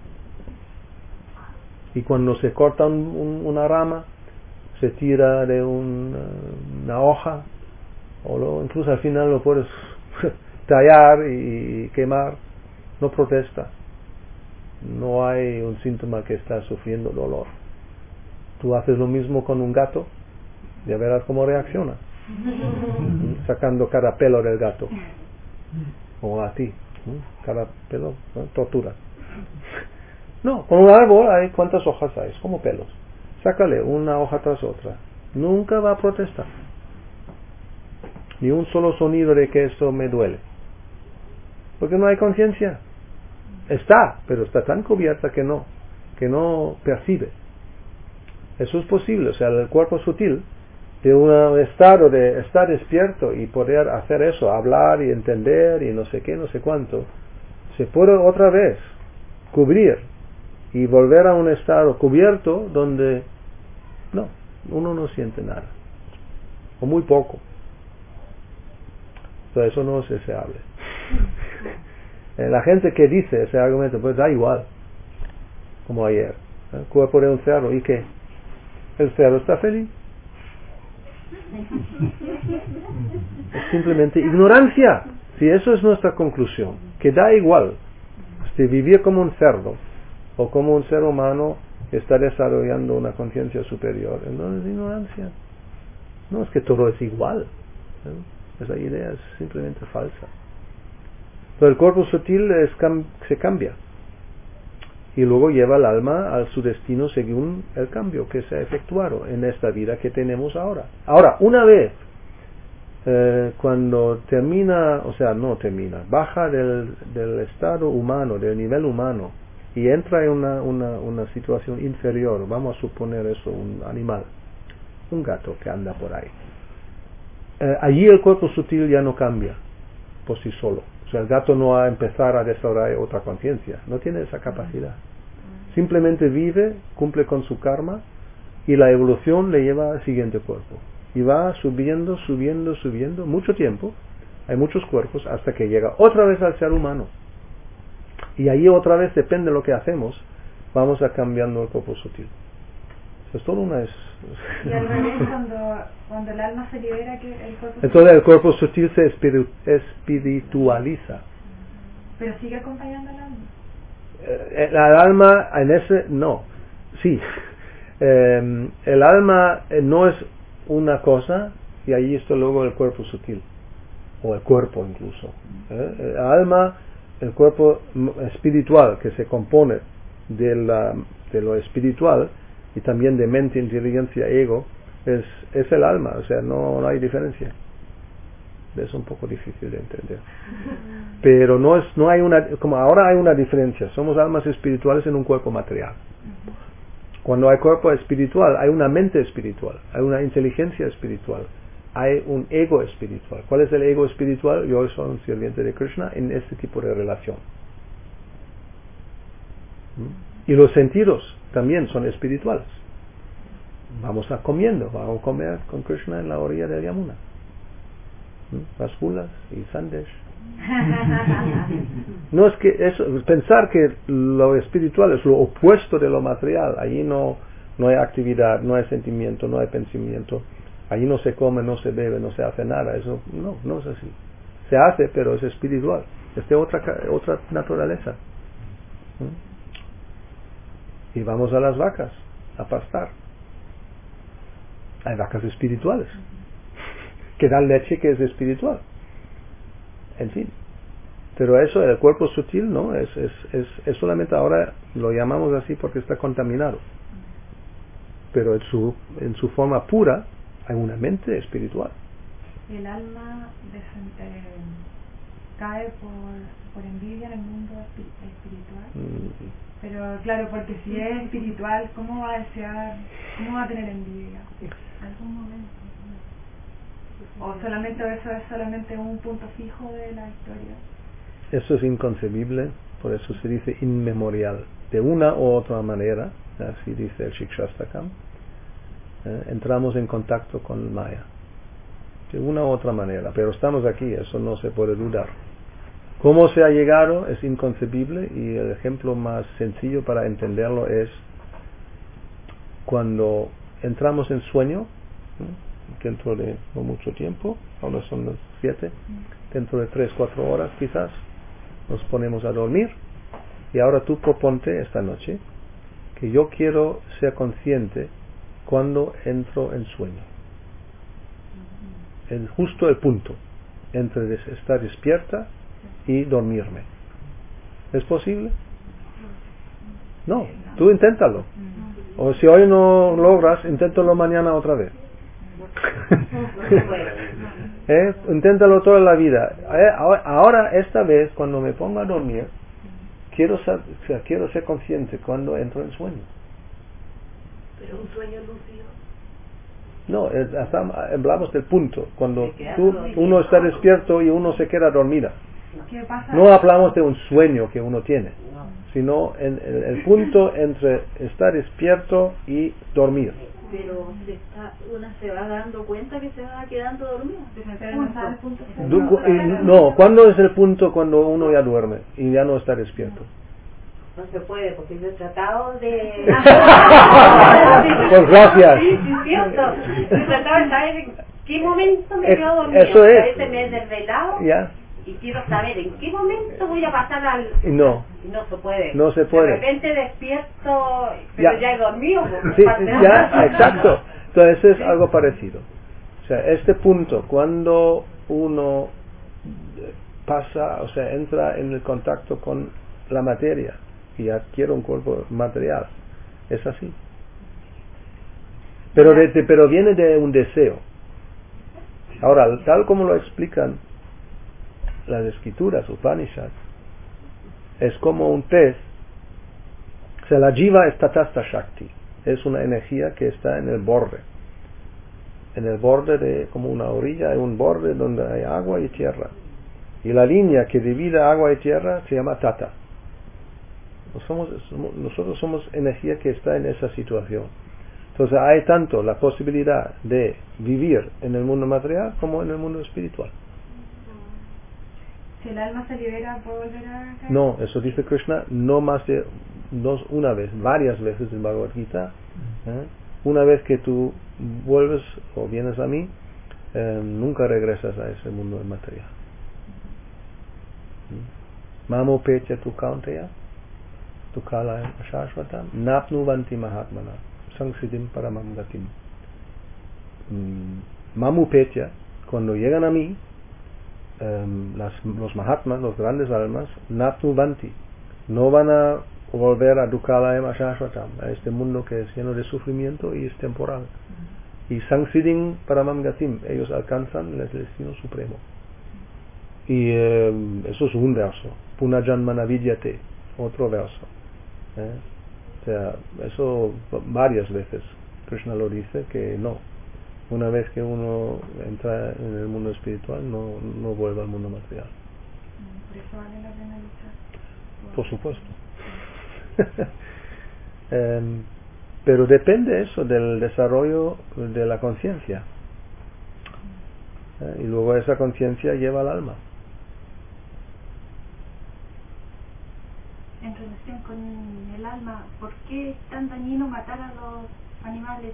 Y cuando se corta un, un, una rama, se tira de un, una hoja, o lo, incluso al final lo puedes tallar y quemar, no protesta. No hay un síntoma que está sufriendo dolor. Tú haces lo mismo con un gato, ya verás cómo reacciona, sacando cada pelo del gato, o a ti, cada pelo, ¿no? Tortura. No, con un árbol hay cuántas hojas hay, es como pelos. Sácale una hoja tras otra, nunca va a protestar, ni un solo sonido de que esto me duele, porque no hay conciencia. Está, pero está tan cubierta que no, que no percibe. Eso es posible, o sea, el cuerpo sutil, de un estado de estar despierto y poder hacer eso, hablar y entender y no sé qué, no sé cuánto, se puede otra vez cubrir y volver a un estado cubierto donde no, uno no siente nada, o muy poco. Entonces eso no es deseable. La gente que dice ese argumento, pues da igual, como ayer, el cuerpo de un cerdo, ¿y qué? ¿El cerdo está feliz? Es simplemente ignorancia. Si eso es nuestra conclusión, que da igual si vivir como un cerdo o como un ser humano que está desarrollando una conciencia superior, no es ignorancia. No es que todo es igual, ¿no? Esa idea es simplemente falsa. Pero el cuerpo sutil es, se cambia y luego lleva el alma a su destino según el cambio que se ha efectuado en esta vida que tenemos ahora. Ahora, una vez eh, cuando termina, o sea, no termina, baja del, del estado humano, del nivel humano, y entra en una, una, una situación inferior, vamos a suponer eso, un animal, un gato que anda por ahí. Eh, allí el cuerpo sutil ya no cambia por sí solo. O sea, el gato no va a empezar a desarrollar otra conciencia, no tiene esa capacidad. Simplemente vive, cumple con su karma y la evolución le lleva al siguiente cuerpo. Y va subiendo, subiendo, subiendo, mucho tiempo, hay muchos cuerpos, hasta que llega otra vez al ser humano. Y ahí otra vez, depende de lo que hacemos, vamos a cambiando el cuerpo sutil. Es todo una... Es, y al revés, cuando, cuando el alma se libera, que el cuerpo entonces el cuerpo sutil se espiritu, espiritualiza. Pero sigue acompañando al alma. Eh, el alma en ese... no, sí. Eh, el alma no es una cosa y ahí está luego el cuerpo sutil, o el cuerpo incluso. ¿eh? El alma, el cuerpo espiritual que se compone de, la, de lo espiritual y también de mente, inteligencia, ego, es, es el alma, o sea, no, no hay diferencia. Es un poco difícil de entender. Pero no es, no hay una, como ahora hay una diferencia, somos almas espirituales en un cuerpo material. Cuando hay cuerpo espiritual, hay una mente espiritual, hay una inteligencia espiritual, hay un ego espiritual. ¿Cuál es el ego espiritual? Yo soy un sirviente de Krishna en este tipo de relación. Y los sentidos también son espirituales. Vamos a comiendo, vamos a comer con Krishna en la orilla del Yamuna. Las gulas y sandesh. No es que eso, pensar que lo espiritual es lo opuesto de lo material. Allí no, no hay actividad, no hay sentimiento, no hay pensamiento. Allí no se come, no se bebe, no se hace nada. Eso no, no es así. Se hace, pero es espiritual. Es de otra, otra naturaleza. Y vamos a las vacas a pastar. Hay vacas espirituales que dan leche, que es espiritual. En fin. Pero eso, el cuerpo sutil, no, es, es, es, es solamente ahora lo llamamos así porque está contaminado. Pero en su, en su forma pura hay una mente espiritual. El alma des- eh, cae por, por envidia en el mundo espiritual. Mm. Pero claro, porque si es espiritual, ¿cómo va a desear, cómo va a tener envidia? En algún momento. O solamente eso es solamente un punto fijo de la historia. Eso es inconcebible, por eso se dice inmemorial. De una u otra manera, así dice el Shikshastakam, eh, entramos en contacto con Maya. De una u otra manera, pero estamos aquí, eso no se puede dudar. ¿Cómo se ha llegado? Es inconcebible, y el ejemplo más sencillo para entenderlo es cuando entramos en sueño, ¿eh? dentro de no mucho tiempo, ahora son las siete, dentro de tres, cuatro horas quizás, nos ponemos a dormir, y ahora tú proponte esta noche que yo quiero ser consciente cuando entro en sueño. El, justo el punto entre des- estar despierta y dormirme. ¿Es posible? No, tú inténtalo. O si hoy no logras, inténtalo mañana otra vez. ¿Eh? Inténtalo toda la vida. Eh, ahora, esta vez, cuando me pongo a dormir, quiero ser, o sea, quiero ser consciente cuando entro en sueño. Pero un sueño lúcido. No, es, hasta hablamos del punto, cuando tú, uno está despierto y uno se queda dormida. ¿Qué pasa? No hablamos de un sueño que uno tiene, sino en el, el punto entre estar despierto y dormir. Pero se está, una se va dando cuenta que se va quedando dormida. Du- cu- y- no, ¿cuándo es el punto cuando uno ya duerme y ya no está despierto? No se puede, porque yo he tratado de... Pues gracias. Sí, sí, cierto. He tratado de saber en qué momento me Es- quedo dormida. eso es. A veces me he desvelado Ya, y quiero saber en qué momento voy a pasar al... y no, Y no se puede. no se puede. De repente despierto, pero Ya. ya, he dormido. Sí, ya, exacto. Entonces es algo parecido. O sea, este punto, cuando uno pasa, o sea, entra en el contacto con la materia y adquiere un cuerpo material, es así. Pero, de, de- pero viene de un deseo. Ahora, tal como lo explican las escrituras, Upanishads, es como un pez. O sea, la jiva es tatasta shakti, es una energía que está en el borde, en el borde de, como una orilla, hay un borde donde hay agua y tierra, y la línea que divide agua y tierra se llama tata. Somos, somos, nosotros somos energía que está en esa situación. Entonces hay tanto la posibilidad de vivir en el mundo material como en el mundo espiritual. Si el alma se libera, ¿puede volver a caer? No, eso dice Krishna no más de dos, una vez, varias veces en Bhagavad Gita. ¿eh? Una vez que tú vuelves o vienes a mí, eh, nunca regresas a ese mundo material. Mamo pecha tu kaunteya, tu kala shashvatam, napnuvanti mahatmana, sangsiddhim paramam gatim. Mamu pecha, cuando llegan a mí, Um, las, los mahatmas, los grandes almas, natnuvanti, no van a volver a dukkhalayam ashashvatam, a este mundo que es lleno de sufrimiento y es temporal. Y sangsiddhim paramam gatim, ellos alcanzan el destino supremo. Y um, eso es un verso. Punajanmana vidyate, otro verso. ¿eh? O sea, eso varias veces Krishna lo dice que no. Una vez que uno entra en el mundo espiritual, no, no vuelve al mundo material. Por eso vale la pena luchar. Por supuesto. um, pero depende eso del desarrollo de la conciencia. ¿eh? Y luego esa conciencia lleva al alma. En relación con el alma, ¿por qué es tan dañino matar a los animales?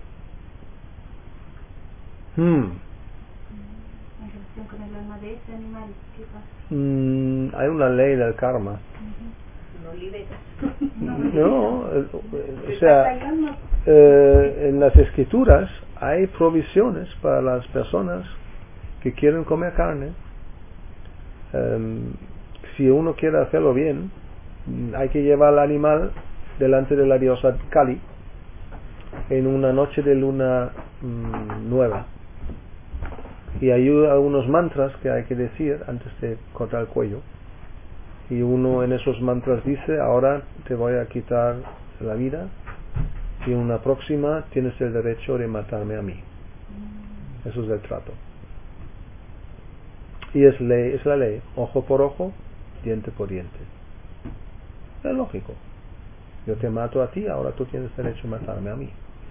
Hmm. En relación con el alma de ese animal, ¿qué pasa? Mm, hay una ley del karma. No liberas. No, eh, o sea, eh, en las escrituras hay provisiones para las personas que quieren comer carne. Um, si uno quiere hacerlo bien, hay que llevar al animal delante de la diosa Kali en una noche de luna mmm, nueva. Y hay algunos mantras que hay que decir antes de cortar el cuello. Y uno en esos mantras dice: ahora te voy a quitar la vida y en una próxima tienes el derecho de matarme a mí. Eso es el trato. Y es ley, es la ley, ojo por ojo, diente por diente. Es lógico. Yo te mato a ti, ahora tú tienes derecho a matarme a mí.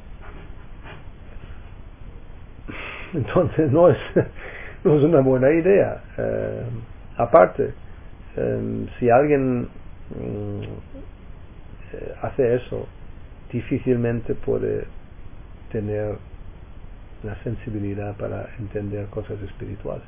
Entonces no es, no es una buena idea. Eh, aparte, eh, si alguien mm, eh, hace eso, difícilmente puede tener la sensibilidad para entender cosas espirituales.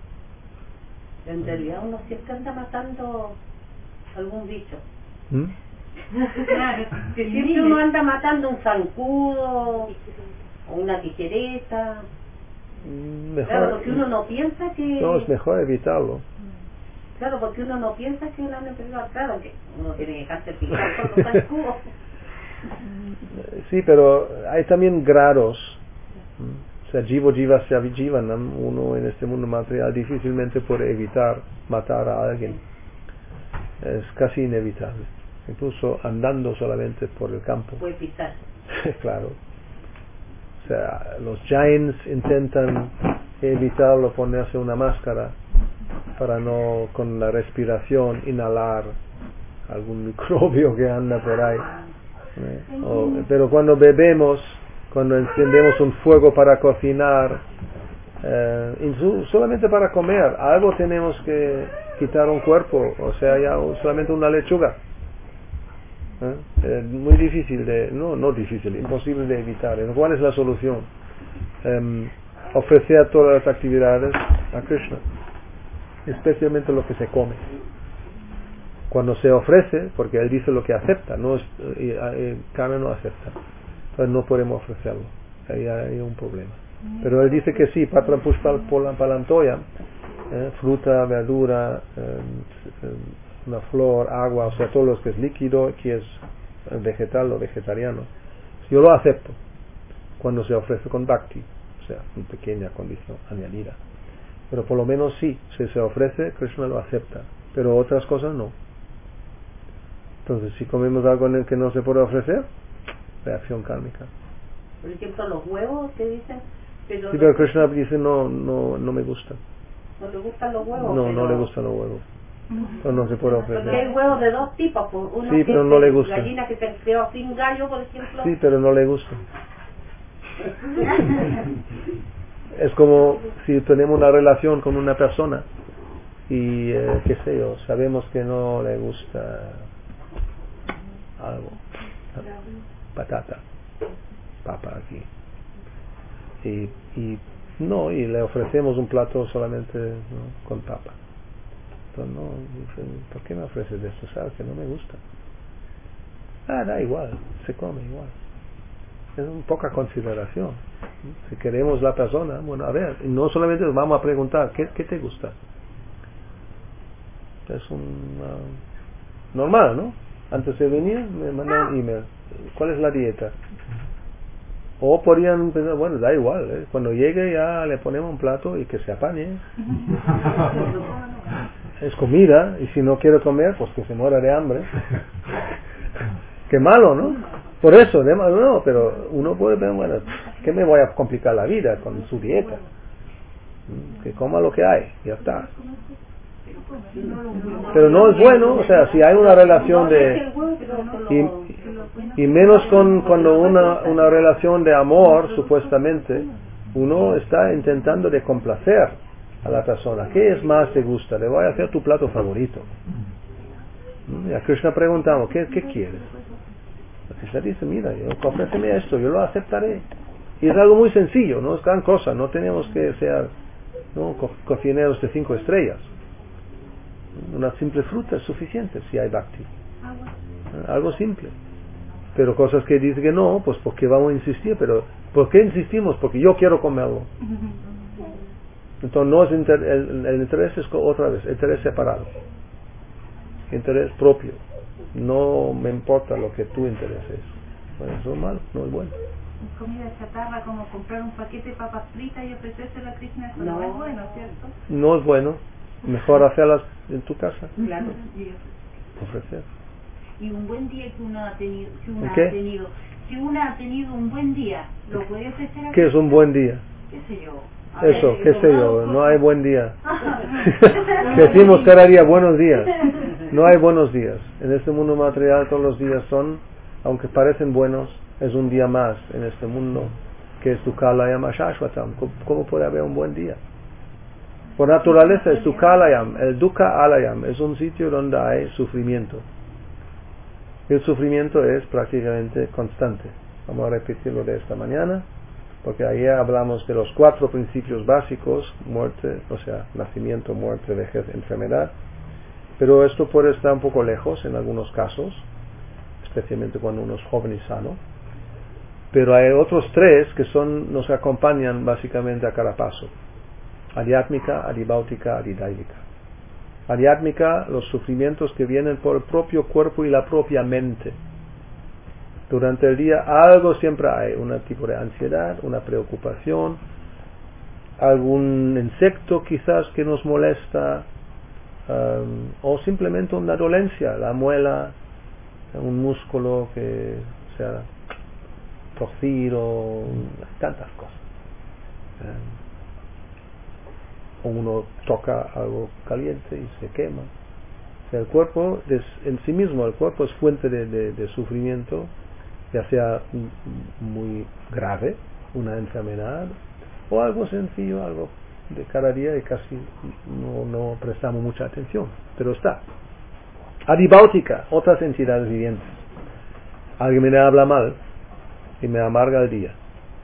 En realidad uno siempre anda matando algún bicho. ¿Mm? Claro, que siempre uno anda matando un zancudo o una tijereta. Mejor, claro, porque uno no piensa que... No, es mejor evitarlo. Claro, porque uno no piensa que una enfermedad, claro, que uno tiene que dejarse picar con los zancudos. Sí, pero hay también grados. O sea, jivo jiva se jivanam, uno en este mundo material difícilmente puede evitar matar a alguien. Es casi inevitable. Incluso andando solamente por el campo. Puede pisar. Claro. O sea, los giants intentan evitarlo, ponerse una máscara para no, con la respiración, inhalar algún microbio que anda por ahí. ¿Eh? O, pero cuando bebemos, cuando encendemos un fuego para cocinar, eh, insu- solamente para comer, algo tenemos que quitar un cuerpo, o sea, ya solamente una lechuga. ¿Eh? Eh, muy difícil de, no, no difícil, imposible de evitar. ¿Cuál es la solución? Eh, ofrecer todas las actividades a Krishna, especialmente lo que se come. Cuando se ofrece, porque él dice lo que acepta, no es, eh, eh, carne no acepta, entonces no podemos ofrecerlo, ahí hay un problema. Pero él dice que sí, patra pushpa palantoya, eh, fruta, verdura, eh, eh, una flor, agua, o sea, todo lo que es líquido, que es vegetal o vegetariano, yo lo acepto cuando se ofrece con bhakti, o sea, una pequeña condición añadida. Pero por lo menos sí, si se ofrece, Krishna lo acepta, pero otras cosas no. Entonces, si comemos algo en el que no se puede ofrecer, reacción kármica. Por ejemplo, los huevos que dicen... Pero sí, pero Krishna dice no, no, no me gusta. ¿No le gustan los huevos? No, pero... no le gustan los huevos. Entonces no se puede ofrecer. Porque hay huevos de dos tipos. Uno sí, que pero no le gusta. Gallina que se creó sin gallo, por ejemplo. Sí, pero no le gusta. Es como si tenemos una relación con una persona y, eh, qué sé yo, sabemos que no le gusta algo, patata, papa aquí, y, y no, y le ofrecemos un plato solamente, ¿no?, con papa. Entonces, no, dice, ¿por qué me ofreces esto? Sabes que no me gusta. Ah, da igual, se come igual. Es un poca consideración. Si queremos la persona, bueno, a ver, no solamente nos vamos a preguntar, ¿qué, qué te gusta? Es un uh, normal, ¿no? Antes de venir me mandan un email, ¿cuál es la dieta? O podrían pensar, bueno, da igual, ¿eh? Cuando llegue ya le ponemos un plato y que se apañe. Es comida, y si no quiere comer, pues que se muera de hambre. Qué malo, ¿no? Por eso, de malo, no, pero uno puede ver, bueno, ¿qué me voy a complicar la vida con su dieta? Que coma lo que hay, ya está. Pero no es bueno, o sea, si hay una relación de... Y, y menos con cuando una, una relación de amor, supuestamente, uno está intentando de complacer a la persona. ¿Qué es más te gusta? Le voy a hacer tu plato favorito. Y a Krishna preguntamos, ¿qué, qué quieres? Krishna dice, mira, yo, ofréceme esto, yo lo aceptaré. Y es algo muy sencillo, no es gran cosa, no tenemos que ser, ¿no?, co- cocineros de cinco estrellas. Una simple fruta es suficiente si hay bhakti. Algo simple. Pero cosas que dice que no, pues ¿por qué vamos a insistir? Pero ¿por qué insistimos? Porque yo quiero comerlo. Entonces no es inter- el, el interés es otra vez, interés separado, interés propio. No me importa lo que tu interés es. Bueno, eso es malo, no es bueno. Comida chatarra, como comprar un paquete de papas fritas y ofrecérselo a Krishna, eso no, no es bueno, ¿cierto? No es bueno. Mejor hacerlas en tu casa. Claro. Ofrecer. Y un buen día que uno ha tenido, que uno ¿Qué? ha tenido, si uno ha tenido un buen día, ¿lo puede ofrecer a ¿Qué es un buen día? ¿Qué sé yo? A Eso, ver, qué sé yo, cosas. no hay buen día. Decimos cada día buenos días. No hay buenos días. En este mundo material todos los días son, aunque parecen buenos, es un día más en este mundo que es Dukkhalayam Ashashvatam. ¿Cómo puede haber un buen día? Por naturaleza es Dukkhalayam. El Dukkha Alayam es un sitio donde hay sufrimiento. El sufrimiento es prácticamente constante. Vamos a repetirlo de esta mañana, porque ayer hablamos de los cuatro principios básicos: muerte, o sea, nacimiento, muerte, vejez, enfermedad. Pero esto puede estar un poco lejos en algunos casos, especialmente cuando uno es joven y sano. Pero hay otros tres que son, nos acompañan básicamente a cada paso: Adhyatmika, Adibhautika, Adidaivika. Adhyatmika, los sufrimientos que vienen por el propio cuerpo y la propia mente. Durante el día algo siempre hay, un tipo de ansiedad, una preocupación, algún insecto quizás que nos molesta, um, o simplemente una dolencia, la muela, un músculo que sea torcido, tantas cosas. Um, o uno toca algo caliente y se quema. O sea, el cuerpo es, en sí mismo, el cuerpo es fuente de, de, de sufrimiento, ya sea muy grave, una enfermedad, o algo sencillo, algo de cada día y casi no, no prestamos mucha atención, pero está. Adibhautika, otras entidades vivientes. Alguien me habla mal y me amarga el día.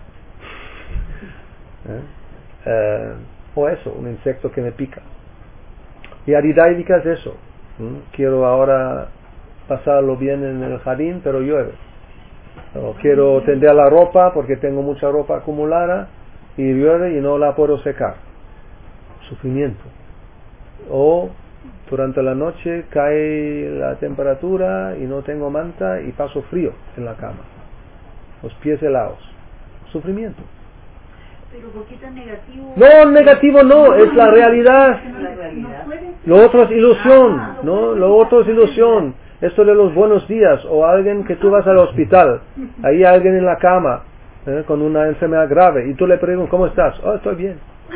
¿Eh? Eh, o eso, un insecto que me pica. Y Adidaivika es eso. ¿Mm? Quiero ahora pasarlo bien en el jardín, pero llueve. O quiero tender la ropa porque tengo mucha ropa acumulada y llueve y no la puedo secar. Sufrimiento. O durante la noche cae la temperatura y no tengo manta y paso frío en la cama. Los pies helados. Sufrimiento. Pero poquito negativo. No, negativo no, es la realidad. Lo otro es ilusión, ¿no? Lo otro es ilusión. Esto de los buenos días, o alguien que tú vas al hospital, ahí hay alguien en la cama, ¿eh? con una enfermedad grave, y tú le preguntas, ¿cómo estás? Oh, estoy bien.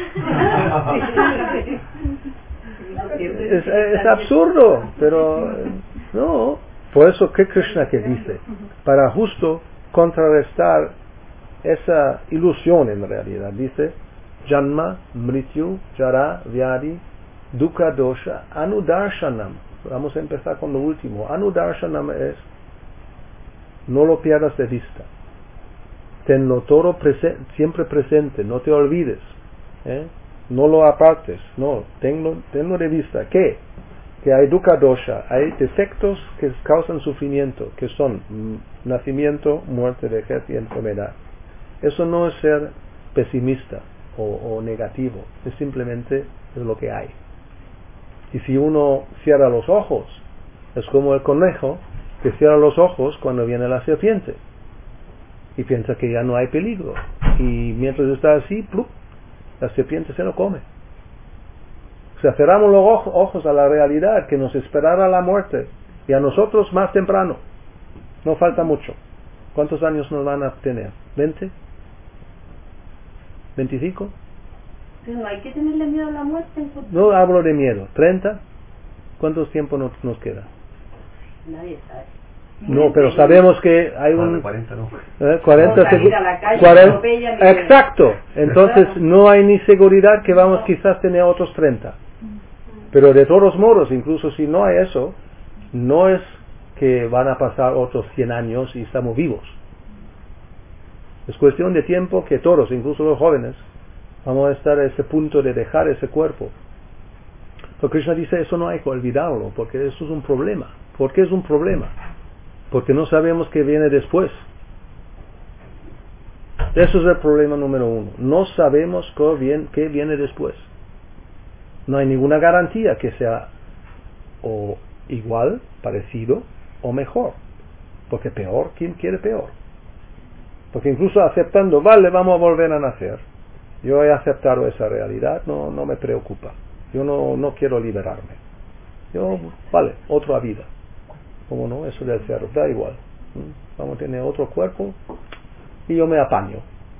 es, es absurdo, pero no. Por eso, ¿qué Krishna que dice? Para justo contrarrestar esa ilusión en realidad, dice: Janma, Mrityu, Jara, Vyadi, Dukkha, Dosha, Anudarshanam. Vamos a empezar con lo último. Anudarshanam es: no lo pierdas de vista. Tenlo todo presen- siempre presente, no te olvides. ¿eh? No lo apartes, no, tenlo, tenlo de vista. ¿Qué? Que hay dukkha dosha, hay defectos que causan sufrimiento, que son mm, nacimiento, muerte, vejez y enfermedad. Eso no es ser pesimista o, o negativo, es simplemente es lo que hay. Y si uno cierra los ojos, es como el conejo que cierra los ojos cuando viene la serpiente y piensa que ya no hay peligro, y mientras está así, ¡plup!, la serpiente se lo come. O sea, cerramos los ojo, ojos a la realidad, que nos esperará la muerte, y a nosotros más temprano. No falta mucho. ¿Cuántos años nos van a tener? ¿veinte? ¿veinticinco? Pero no hay que tenerle miedo a la muerte. No hablo de miedo. ¿treinta? ¿Cuánto tiempo nos, nos queda? Nadie sabe. No, pero sabemos que hay un... cuarenta no. ¿eh? cuarenta No salir a la calle, cuarenta, atropellan y- exacto. Entonces no hay ni seguridad que vamos quizás tener otros treinta. Pero de todos modos, incluso si no hay eso, no es que van a pasar otros cien años y estamos vivos. Es cuestión de tiempo que todos, incluso los jóvenes, vamos a estar a ese punto de dejar ese cuerpo. Pero Krishna dice, eso no hay que olvidarlo, porque eso es un problema. ¿Por qué es un problema? Porque no sabemos qué viene después. Eso es el problema número uno. No sabemos qué viene, qué viene después. No hay ninguna garantía que sea o igual, parecido o mejor. Porque peor, ¿quién quiere peor? Porque incluso aceptando, vale, vamos a volver a nacer. Yo he aceptado esa realidad, no, no me preocupa. Yo no, no quiero liberarme. Yo, vale, otra vida. ¿Cómo no? Eso del cerro, da igual. ¿Mm? Vamos a tener otro cuerpo y yo me apaño.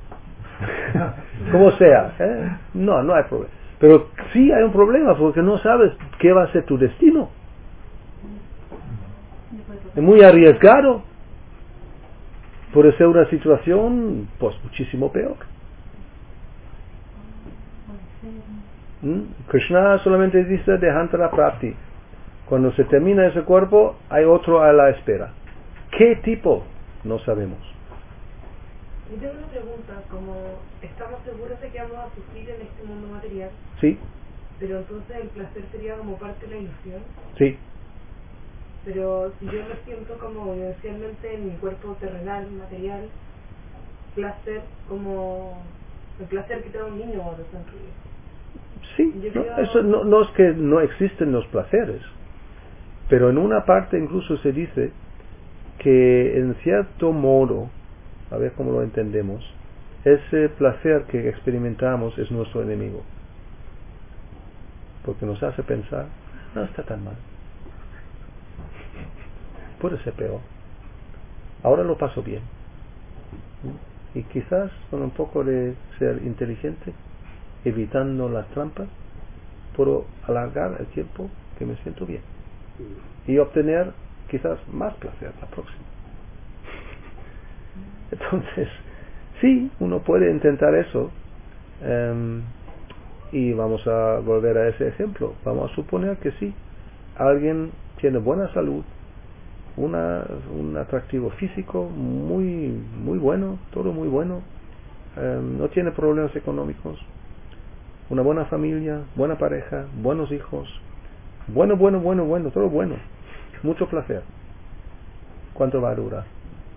Como sea. ¿eh? No, no hay problema. Pero sí hay un problema porque no sabes qué va a ser tu destino. Es muy arriesgado. Puede ser una situación pues muchísimo peor. ¿Mm? Krishna solamente dice Dehantara Prapti. Cuando se termina ese cuerpo, hay otro a la espera. ¿Qué tipo? No sabemos. Y tengo una pregunta, como estamos seguros de que vamos a sufrir en este mundo material, Sí, pero entonces el placer sería como parte de la ilusión, sí. pero si yo me siento como vivencialmente en mi cuerpo terrenal, material, placer como el placer que te da un niño cuando sonríe. Sí, Yo no, creo- eso no, no es que no existen los placeres, pero en una parte incluso se dice que en cierto modo, a ver cómo lo entendemos, ese placer que experimentamos es nuestro enemigo, porque nos hace pensar, no está tan mal, puede ser peor, ahora lo paso bien, y quizás con un poco de ser inteligente, evitando las trampas, puedo alargar el tiempo que me siento bien y obtener quizás más placer la próxima. Entonces, sí, uno puede intentar eso. Um, y vamos a volver a ese ejemplo. Vamos a suponer que sí, alguien tiene buena salud, una, un atractivo físico muy, muy bueno, todo muy bueno, um, no tiene problemas económicos, una buena familia, buena pareja, buenos hijos, bueno, bueno, bueno, bueno, todo bueno, mucho placer. ¿Cuánto va a durar?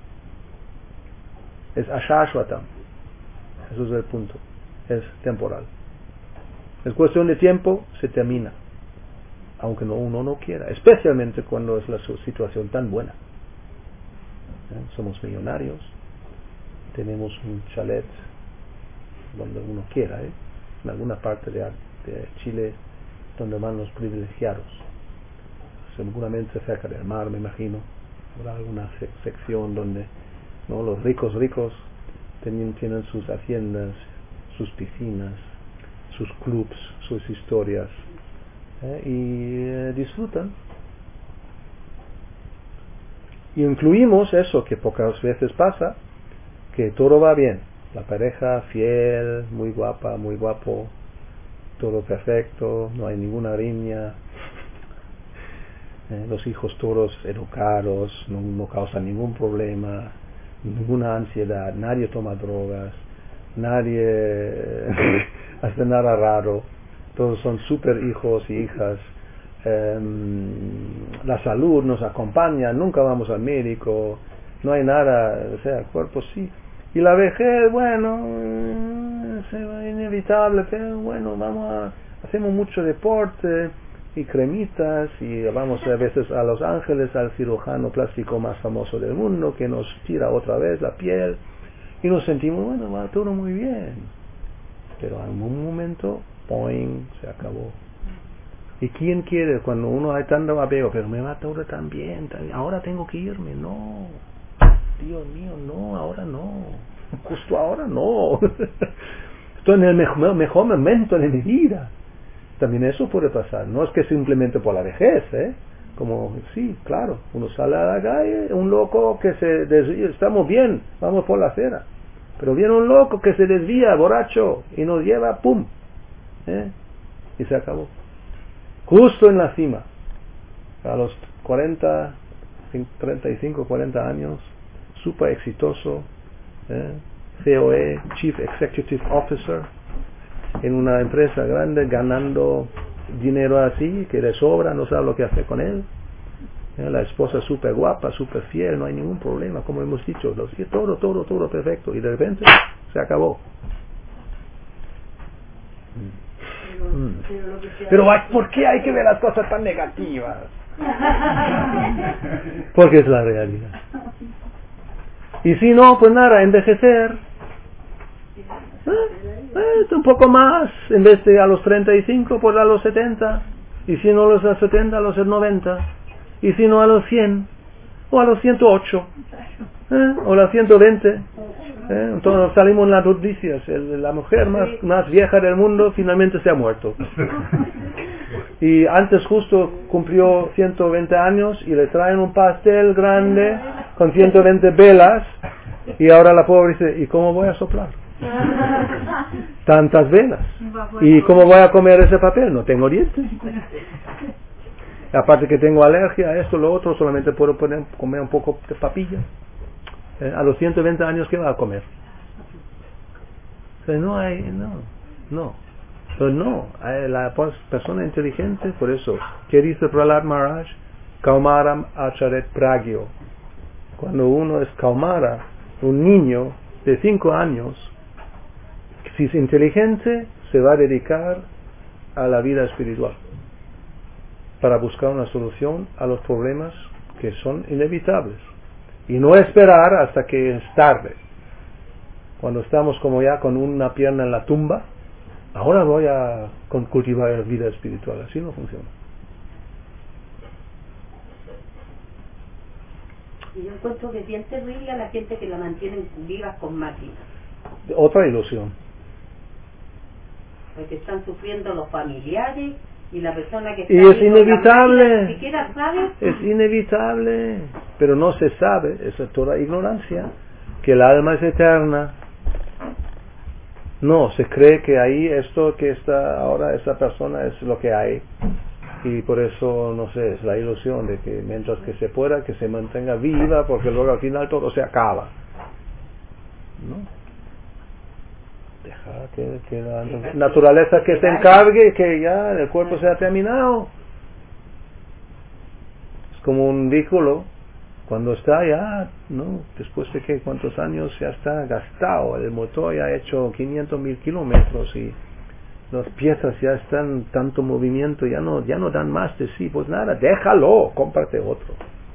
Es ashashvatam, eso es el punto, es temporal. Es cuestión de tiempo, se termina, aunque no, uno no quiera, especialmente cuando es la situación tan buena. ¿Eh? Somos millonarios, tenemos un chalet donde uno quiera, ¿eh? En alguna parte de, de Chile donde van los privilegiados, seguramente cerca del mar, me imagino, habrá alguna sec sección donde no los ricos ricos tienen, tienen sus haciendas, sus piscinas, sus clubs, sus historias, ¿eh? y eh, disfrutan. Y incluimos eso que pocas veces pasa, que todo va bien, la pareja fiel, muy guapa, muy guapo, todo perfecto, no hay ninguna riña, eh, los hijos todos educados, no, no causan ningún problema, ninguna ansiedad, nadie toma drogas, nadie hace nada raro, todos son super hijos y hijas, eh, la salud nos acompaña, nunca vamos al médico, no hay nada, o sea, el cuerpo sí. Y la vejez, bueno, es inevitable, pero bueno, vamos a, hacemos mucho deporte y cremitas y vamos a veces a Los Ángeles al cirujano plástico más famoso del mundo que nos tira otra vez la piel y nos sentimos, bueno, va todo muy bien, pero en un momento, ¡poing!, se acabó. ¿Y quién quiere cuando uno hay tanto apego? Pero me va todo tan bien, tan bien, ahora tengo que irme, no. Dios mío, no, ahora no, justo ahora no. Estoy en el mejor, mejor momento de mi vida. También eso puede pasar, no es que simplemente por la vejez, ¿eh? Como, sí, claro, uno sale a la calle, un loco que se desvía, estamos bien, vamos por la acera, pero viene un loco que se desvía, borracho, y nos lleva, ¡pum!, ¿eh? Y se acabó. Justo en la cima, a los cuarenta, treinta y cinco, cuarenta años, super exitoso, ¿eh? C O E, Chief Executive Officer, en una empresa grande, ganando dinero así, que le sobra, no sabe lo que hacer con él, ¿eh? La esposa super guapa, super fiel, no hay ningún problema, como hemos dicho, los, todo, todo, todo perfecto, y de repente se acabó. Pero, Mm. pero, lo que sea- Pero ay, ¿por qué hay que ver las cosas tan negativas? Porque es la realidad. Y si no, pues nada, envejecer. ¿Eh? Eh, un poco más, en vez de a los treinta y cinco, pues a los setenta. Y si no a los setenta, a los noventa. Y si no a los cien, o a los ciento ocho. ¿Eh? O a los ciento veinte. ¿Eh? Entonces salimos en las noticias. El, la mujer más, más vieja del mundo finalmente se ha muerto. y antes justo cumplió ciento veinte años y le traen un pastel grande con ciento veinte velas y ahora la pobre dice, ¿y cómo voy a soplar? Tantas velas. ¿Y cómo voy a comer ese papel? No tengo dientes. Aparte que tengo alergia a esto, lo otro, solamente puedo poner, comer un poco de papilla. Eh, a los ciento veinte años, ¿qué va a comer? Pero no hay, no, no. Pero no, hay la persona inteligente, por eso, ¿qué dice Prahlad Maharaj? Kaumaram acharet pragyo. Cuando uno es kaumara, un niño de cinco años, si es inteligente, se va a dedicar a la vida espiritual para buscar una solución a los problemas que son inevitables y no esperar hasta que es tarde. Cuando estamos como ya con una pierna en la tumba, ahora voy a cultivar la vida espiritual. Así no funciona. Y yo encuentro que es bien terrible a la gente que la mantienen vivas con máquinas. Otra ilusión. Porque están sufriendo los familiares y la persona que está y es inevitable, ni siquiera sabe. Es inevitable, pero no se sabe, esa es toda ignorancia, que el alma es eterna. No, se cree que ahí esto que está ahora, esa persona es lo que hay, y por eso, no sé, es la ilusión de que mientras que se pueda, que se mantenga viva, porque luego al final todo se acaba. ¿No? Deja que, que la naturaleza que se encargue, que ya el cuerpo se ha terminado. Es como un vehículo, cuando está ya, ¿no? Después de que cuántos años ya está gastado, el motor ya ha hecho quinientos mil kilómetros y las piezas ya están tanto movimiento, ya no, ya no dan más de sí, pues nada, déjalo, cómprate otro.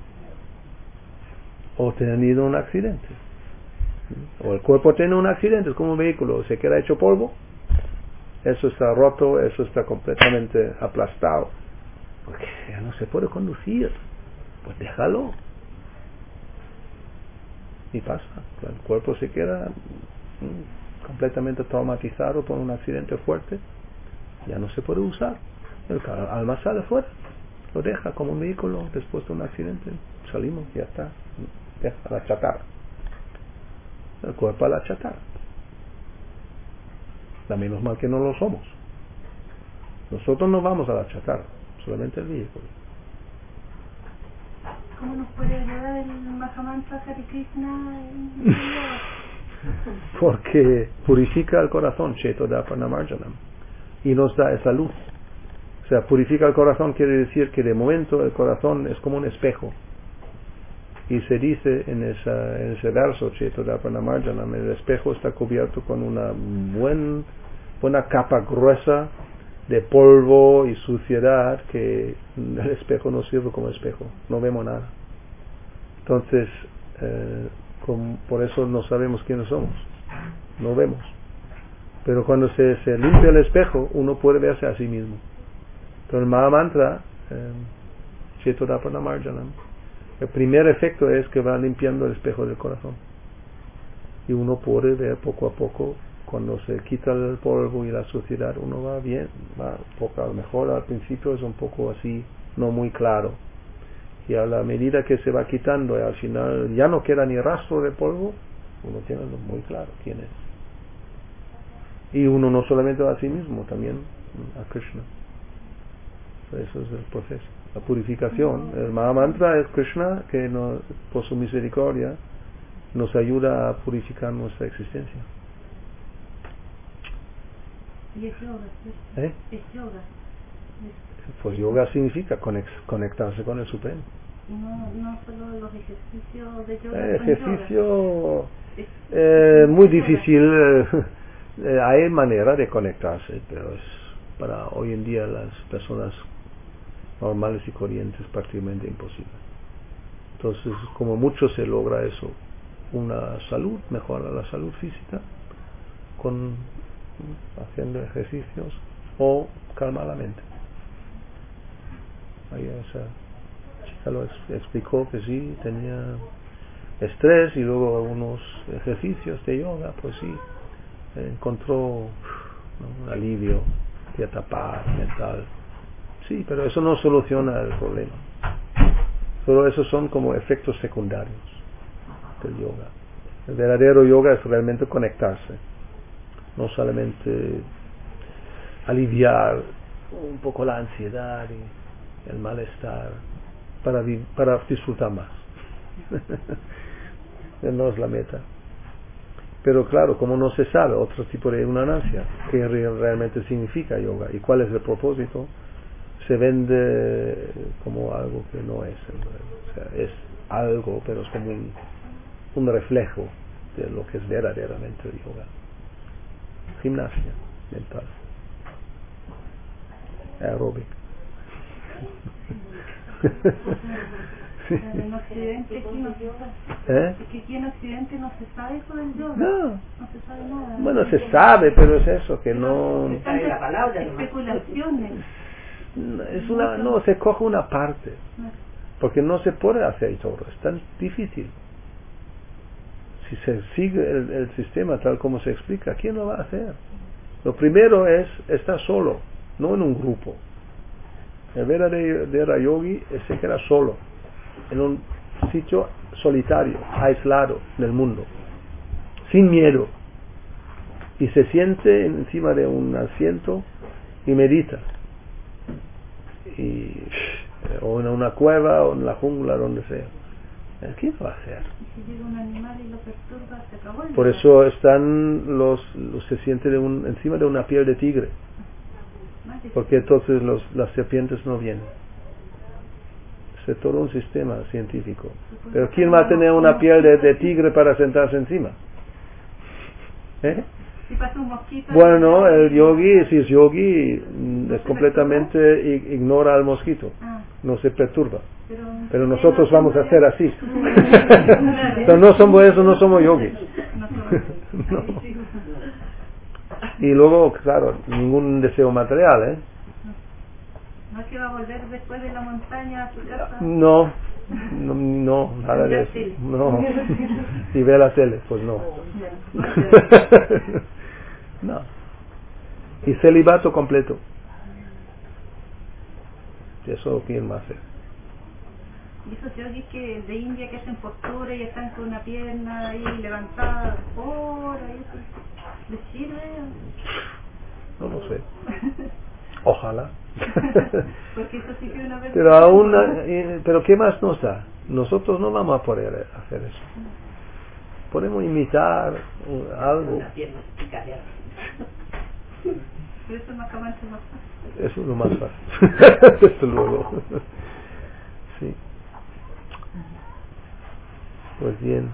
O tenido un accidente. O el cuerpo tiene un accidente, es como un vehículo, se queda hecho polvo, eso está roto, eso está completamente aplastado, porque ya no se puede conducir, pues déjalo. Y pasa, el cuerpo se queda mm, completamente traumatizado por un accidente fuerte, ya no se puede usar, el alma sale fuera, lo deja como un vehículo después de un accidente, salimos, ya está, deja la chatarra. El cuerpo a la chatarra. Da menos mal que no lo somos. Nosotros no vamos a la chatarra, solamente el vehículo. ¿Cómo nos puede ayudar el Mahamantra Hare Krishna? Porque purifica el corazón, Chetodapanamarjanam, y nos da esa luz. O sea, purifica el corazón quiere decir que de momento el corazón es como un espejo. Y se dice en, esa, en ese verso, Chetodapanamarjanam, el espejo está cubierto con una buen, buena capa gruesa de polvo y suciedad, que el espejo no sirve como espejo, no vemos nada. Entonces, eh, con, por eso no sabemos quiénes somos, no vemos. Pero cuando se, se limpia el espejo, uno puede verse a sí mismo. Entonces el Mahamantra, eh, Chetodapanamarjanam, el primer efecto es que va limpiando el espejo del corazón. Y uno puede ver poco a poco, cuando se quita el polvo y la suciedad, uno va bien, va poco, a lo mejor al principio es un poco así, no muy claro. Y a la medida que se va quitando y al final ya no queda ni rastro de polvo, uno tiene muy claro quién es. Y uno no solamente va a sí mismo, también a Krishna. Eso es el proceso. La purificación, el Mahamantra es Krishna, que no, por su misericordia nos ayuda a purificar nuestra existencia. Y es yoga, ¿sí? ¿Eh? Es yoga. Pues yoga significa conex, conectarse con el Supremo. Y no, no solo los ejercicios de yoga. Eh, ejercicio yoga. eh, muy difícil. Eh, hay manera de conectarse, pero es para hoy en día las personas normales y corrientes prácticamente imposible. Entonces, como mucho se logra eso, una salud, mejora la salud física con haciendo ejercicios o calma la mente. Ahí esa chica lo explicó que sí tenía estrés y luego algunos ejercicios de yoga, pues sí encontró, ¿no?, un alivio, cierta paz mental. Sí, pero eso no soluciona el problema. Solo esos son como efectos secundarios del yoga. El verdadero yoga es realmente conectarse, no solamente aliviar un poco la ansiedad y el malestar para, para disfrutar más. No es la meta. Pero claro, como no se sabe otro tipo de ignorancia, qué realmente significa yoga y cuál es el propósito, se vende como algo que no es. O sea, es algo, pero es como un, un reflejo de lo que es verdaderamente el yoga. Gimnasia mental. Aeróbic. Sí. En Occidente aquí no se sabe. ¿Eh? Es que aquí en Occidente no se sabe eso del yoga. No. No se sabe nada. Bueno, se sabe, pero es eso, que no... Están la palabra, especulaciones. Es una, no, se coge una parte. Porque no se puede hacer todo. Es tan difícil. Si se sigue el, el sistema tal como se explica, ¿quién lo va a hacer? Lo primero es estar solo, no en un grupo. El verdadero yogi se queda solo, en un sitio solitario, aislado del mundo, sin miedo, y se siente encima de un asiento y medita, y, o en una cueva o en la jungla, donde sea. ¿Quién lo va a hacer? Y si llega un animal y lo perturba, se acabó. Por eso están los, los se siente de un, encima de una piel de tigre, porque entonces los, las serpientes no vienen. Es todo un sistema científico. Pero ¿quién va a tener una piel de, de tigre para sentarse encima? ¿Eh? Si pasa un mosquito. Bueno, el yogi, si es yogi, es completamente ignora al mosquito, no se perturba. Pero nosotros vamos a hacer así. Pero no somos eso, no somos yogis. No. Y luego, claro, ningún deseo material, ¿eh? ¿No es que va a volver después de la montaña a su casa? No, no, no nada de eso. No. Y ve la tele, pues no. No. Y celibato completo. Eso quién va a hacer. Y esos yogis que de India que hacen postura y están con una pierna ahí levantada por ahí, ¿les sirve? No lo sé. Ojalá. Porque eso sí que una vez. Pero aún, eh, pero ¿qué más nos da? Nosotros no vamos a poder hacer eso. Podemos imitar uh, algo. Pero eso más más fácil. Eso es lo más fácil. Desde luego. Sí. Pues bien.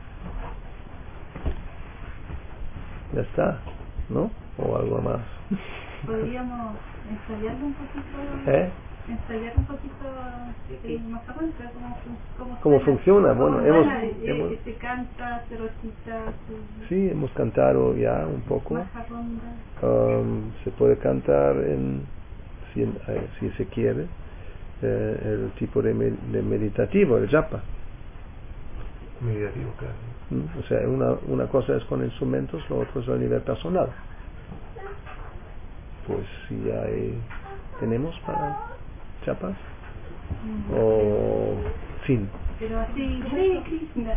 Ya está, ¿no? O algo más. Podríamos ensayarlo un poquito. ¿Eh? Ensayar un poquito eh, más a cuenta cómo, cómo, ¿Cómo funciona? Bueno, ¿Cómo hemos, suena? hemos Eh, se canta, se recita. Se... Sí, hemos cantado ya un poco. Um, se puede cantar en, si, eh, si se quiere, eh, el tipo de, med de meditativo, el japa. Meditativo, claro. ¿Mm? O sea, una, una cosa es con instrumentos, lo otro es a nivel personal. Pues si hay, tenemos para chapas o sin. Pero así, sí, Krishna.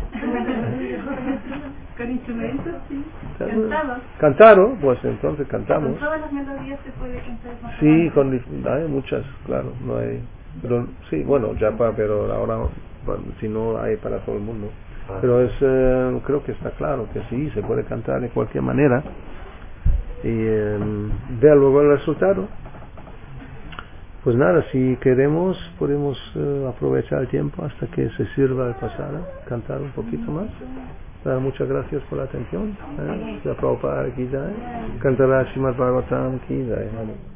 Con instrumentos, sí. Cantados. Cantaron, pues entonces cantamos. Con todas las melodías se puede cantar más. Sí, con hay muchas, claro, no hay. Pero sí, bueno, japa, pero ahora bueno, si no hay para todo el mundo. Pero es, eh, creo que está claro que sí, se puede cantar de cualquier manera. Y eh, vea luego el resultado. Pues nada, si queremos podemos uh, aprovechar el tiempo hasta que se sirva el pasado, cantar un poquito más. Uh, muchas gracias por la atención. Uh, la Prabhupada Ki Jai. Cantará Srimad Bhagavatam Ki Jai.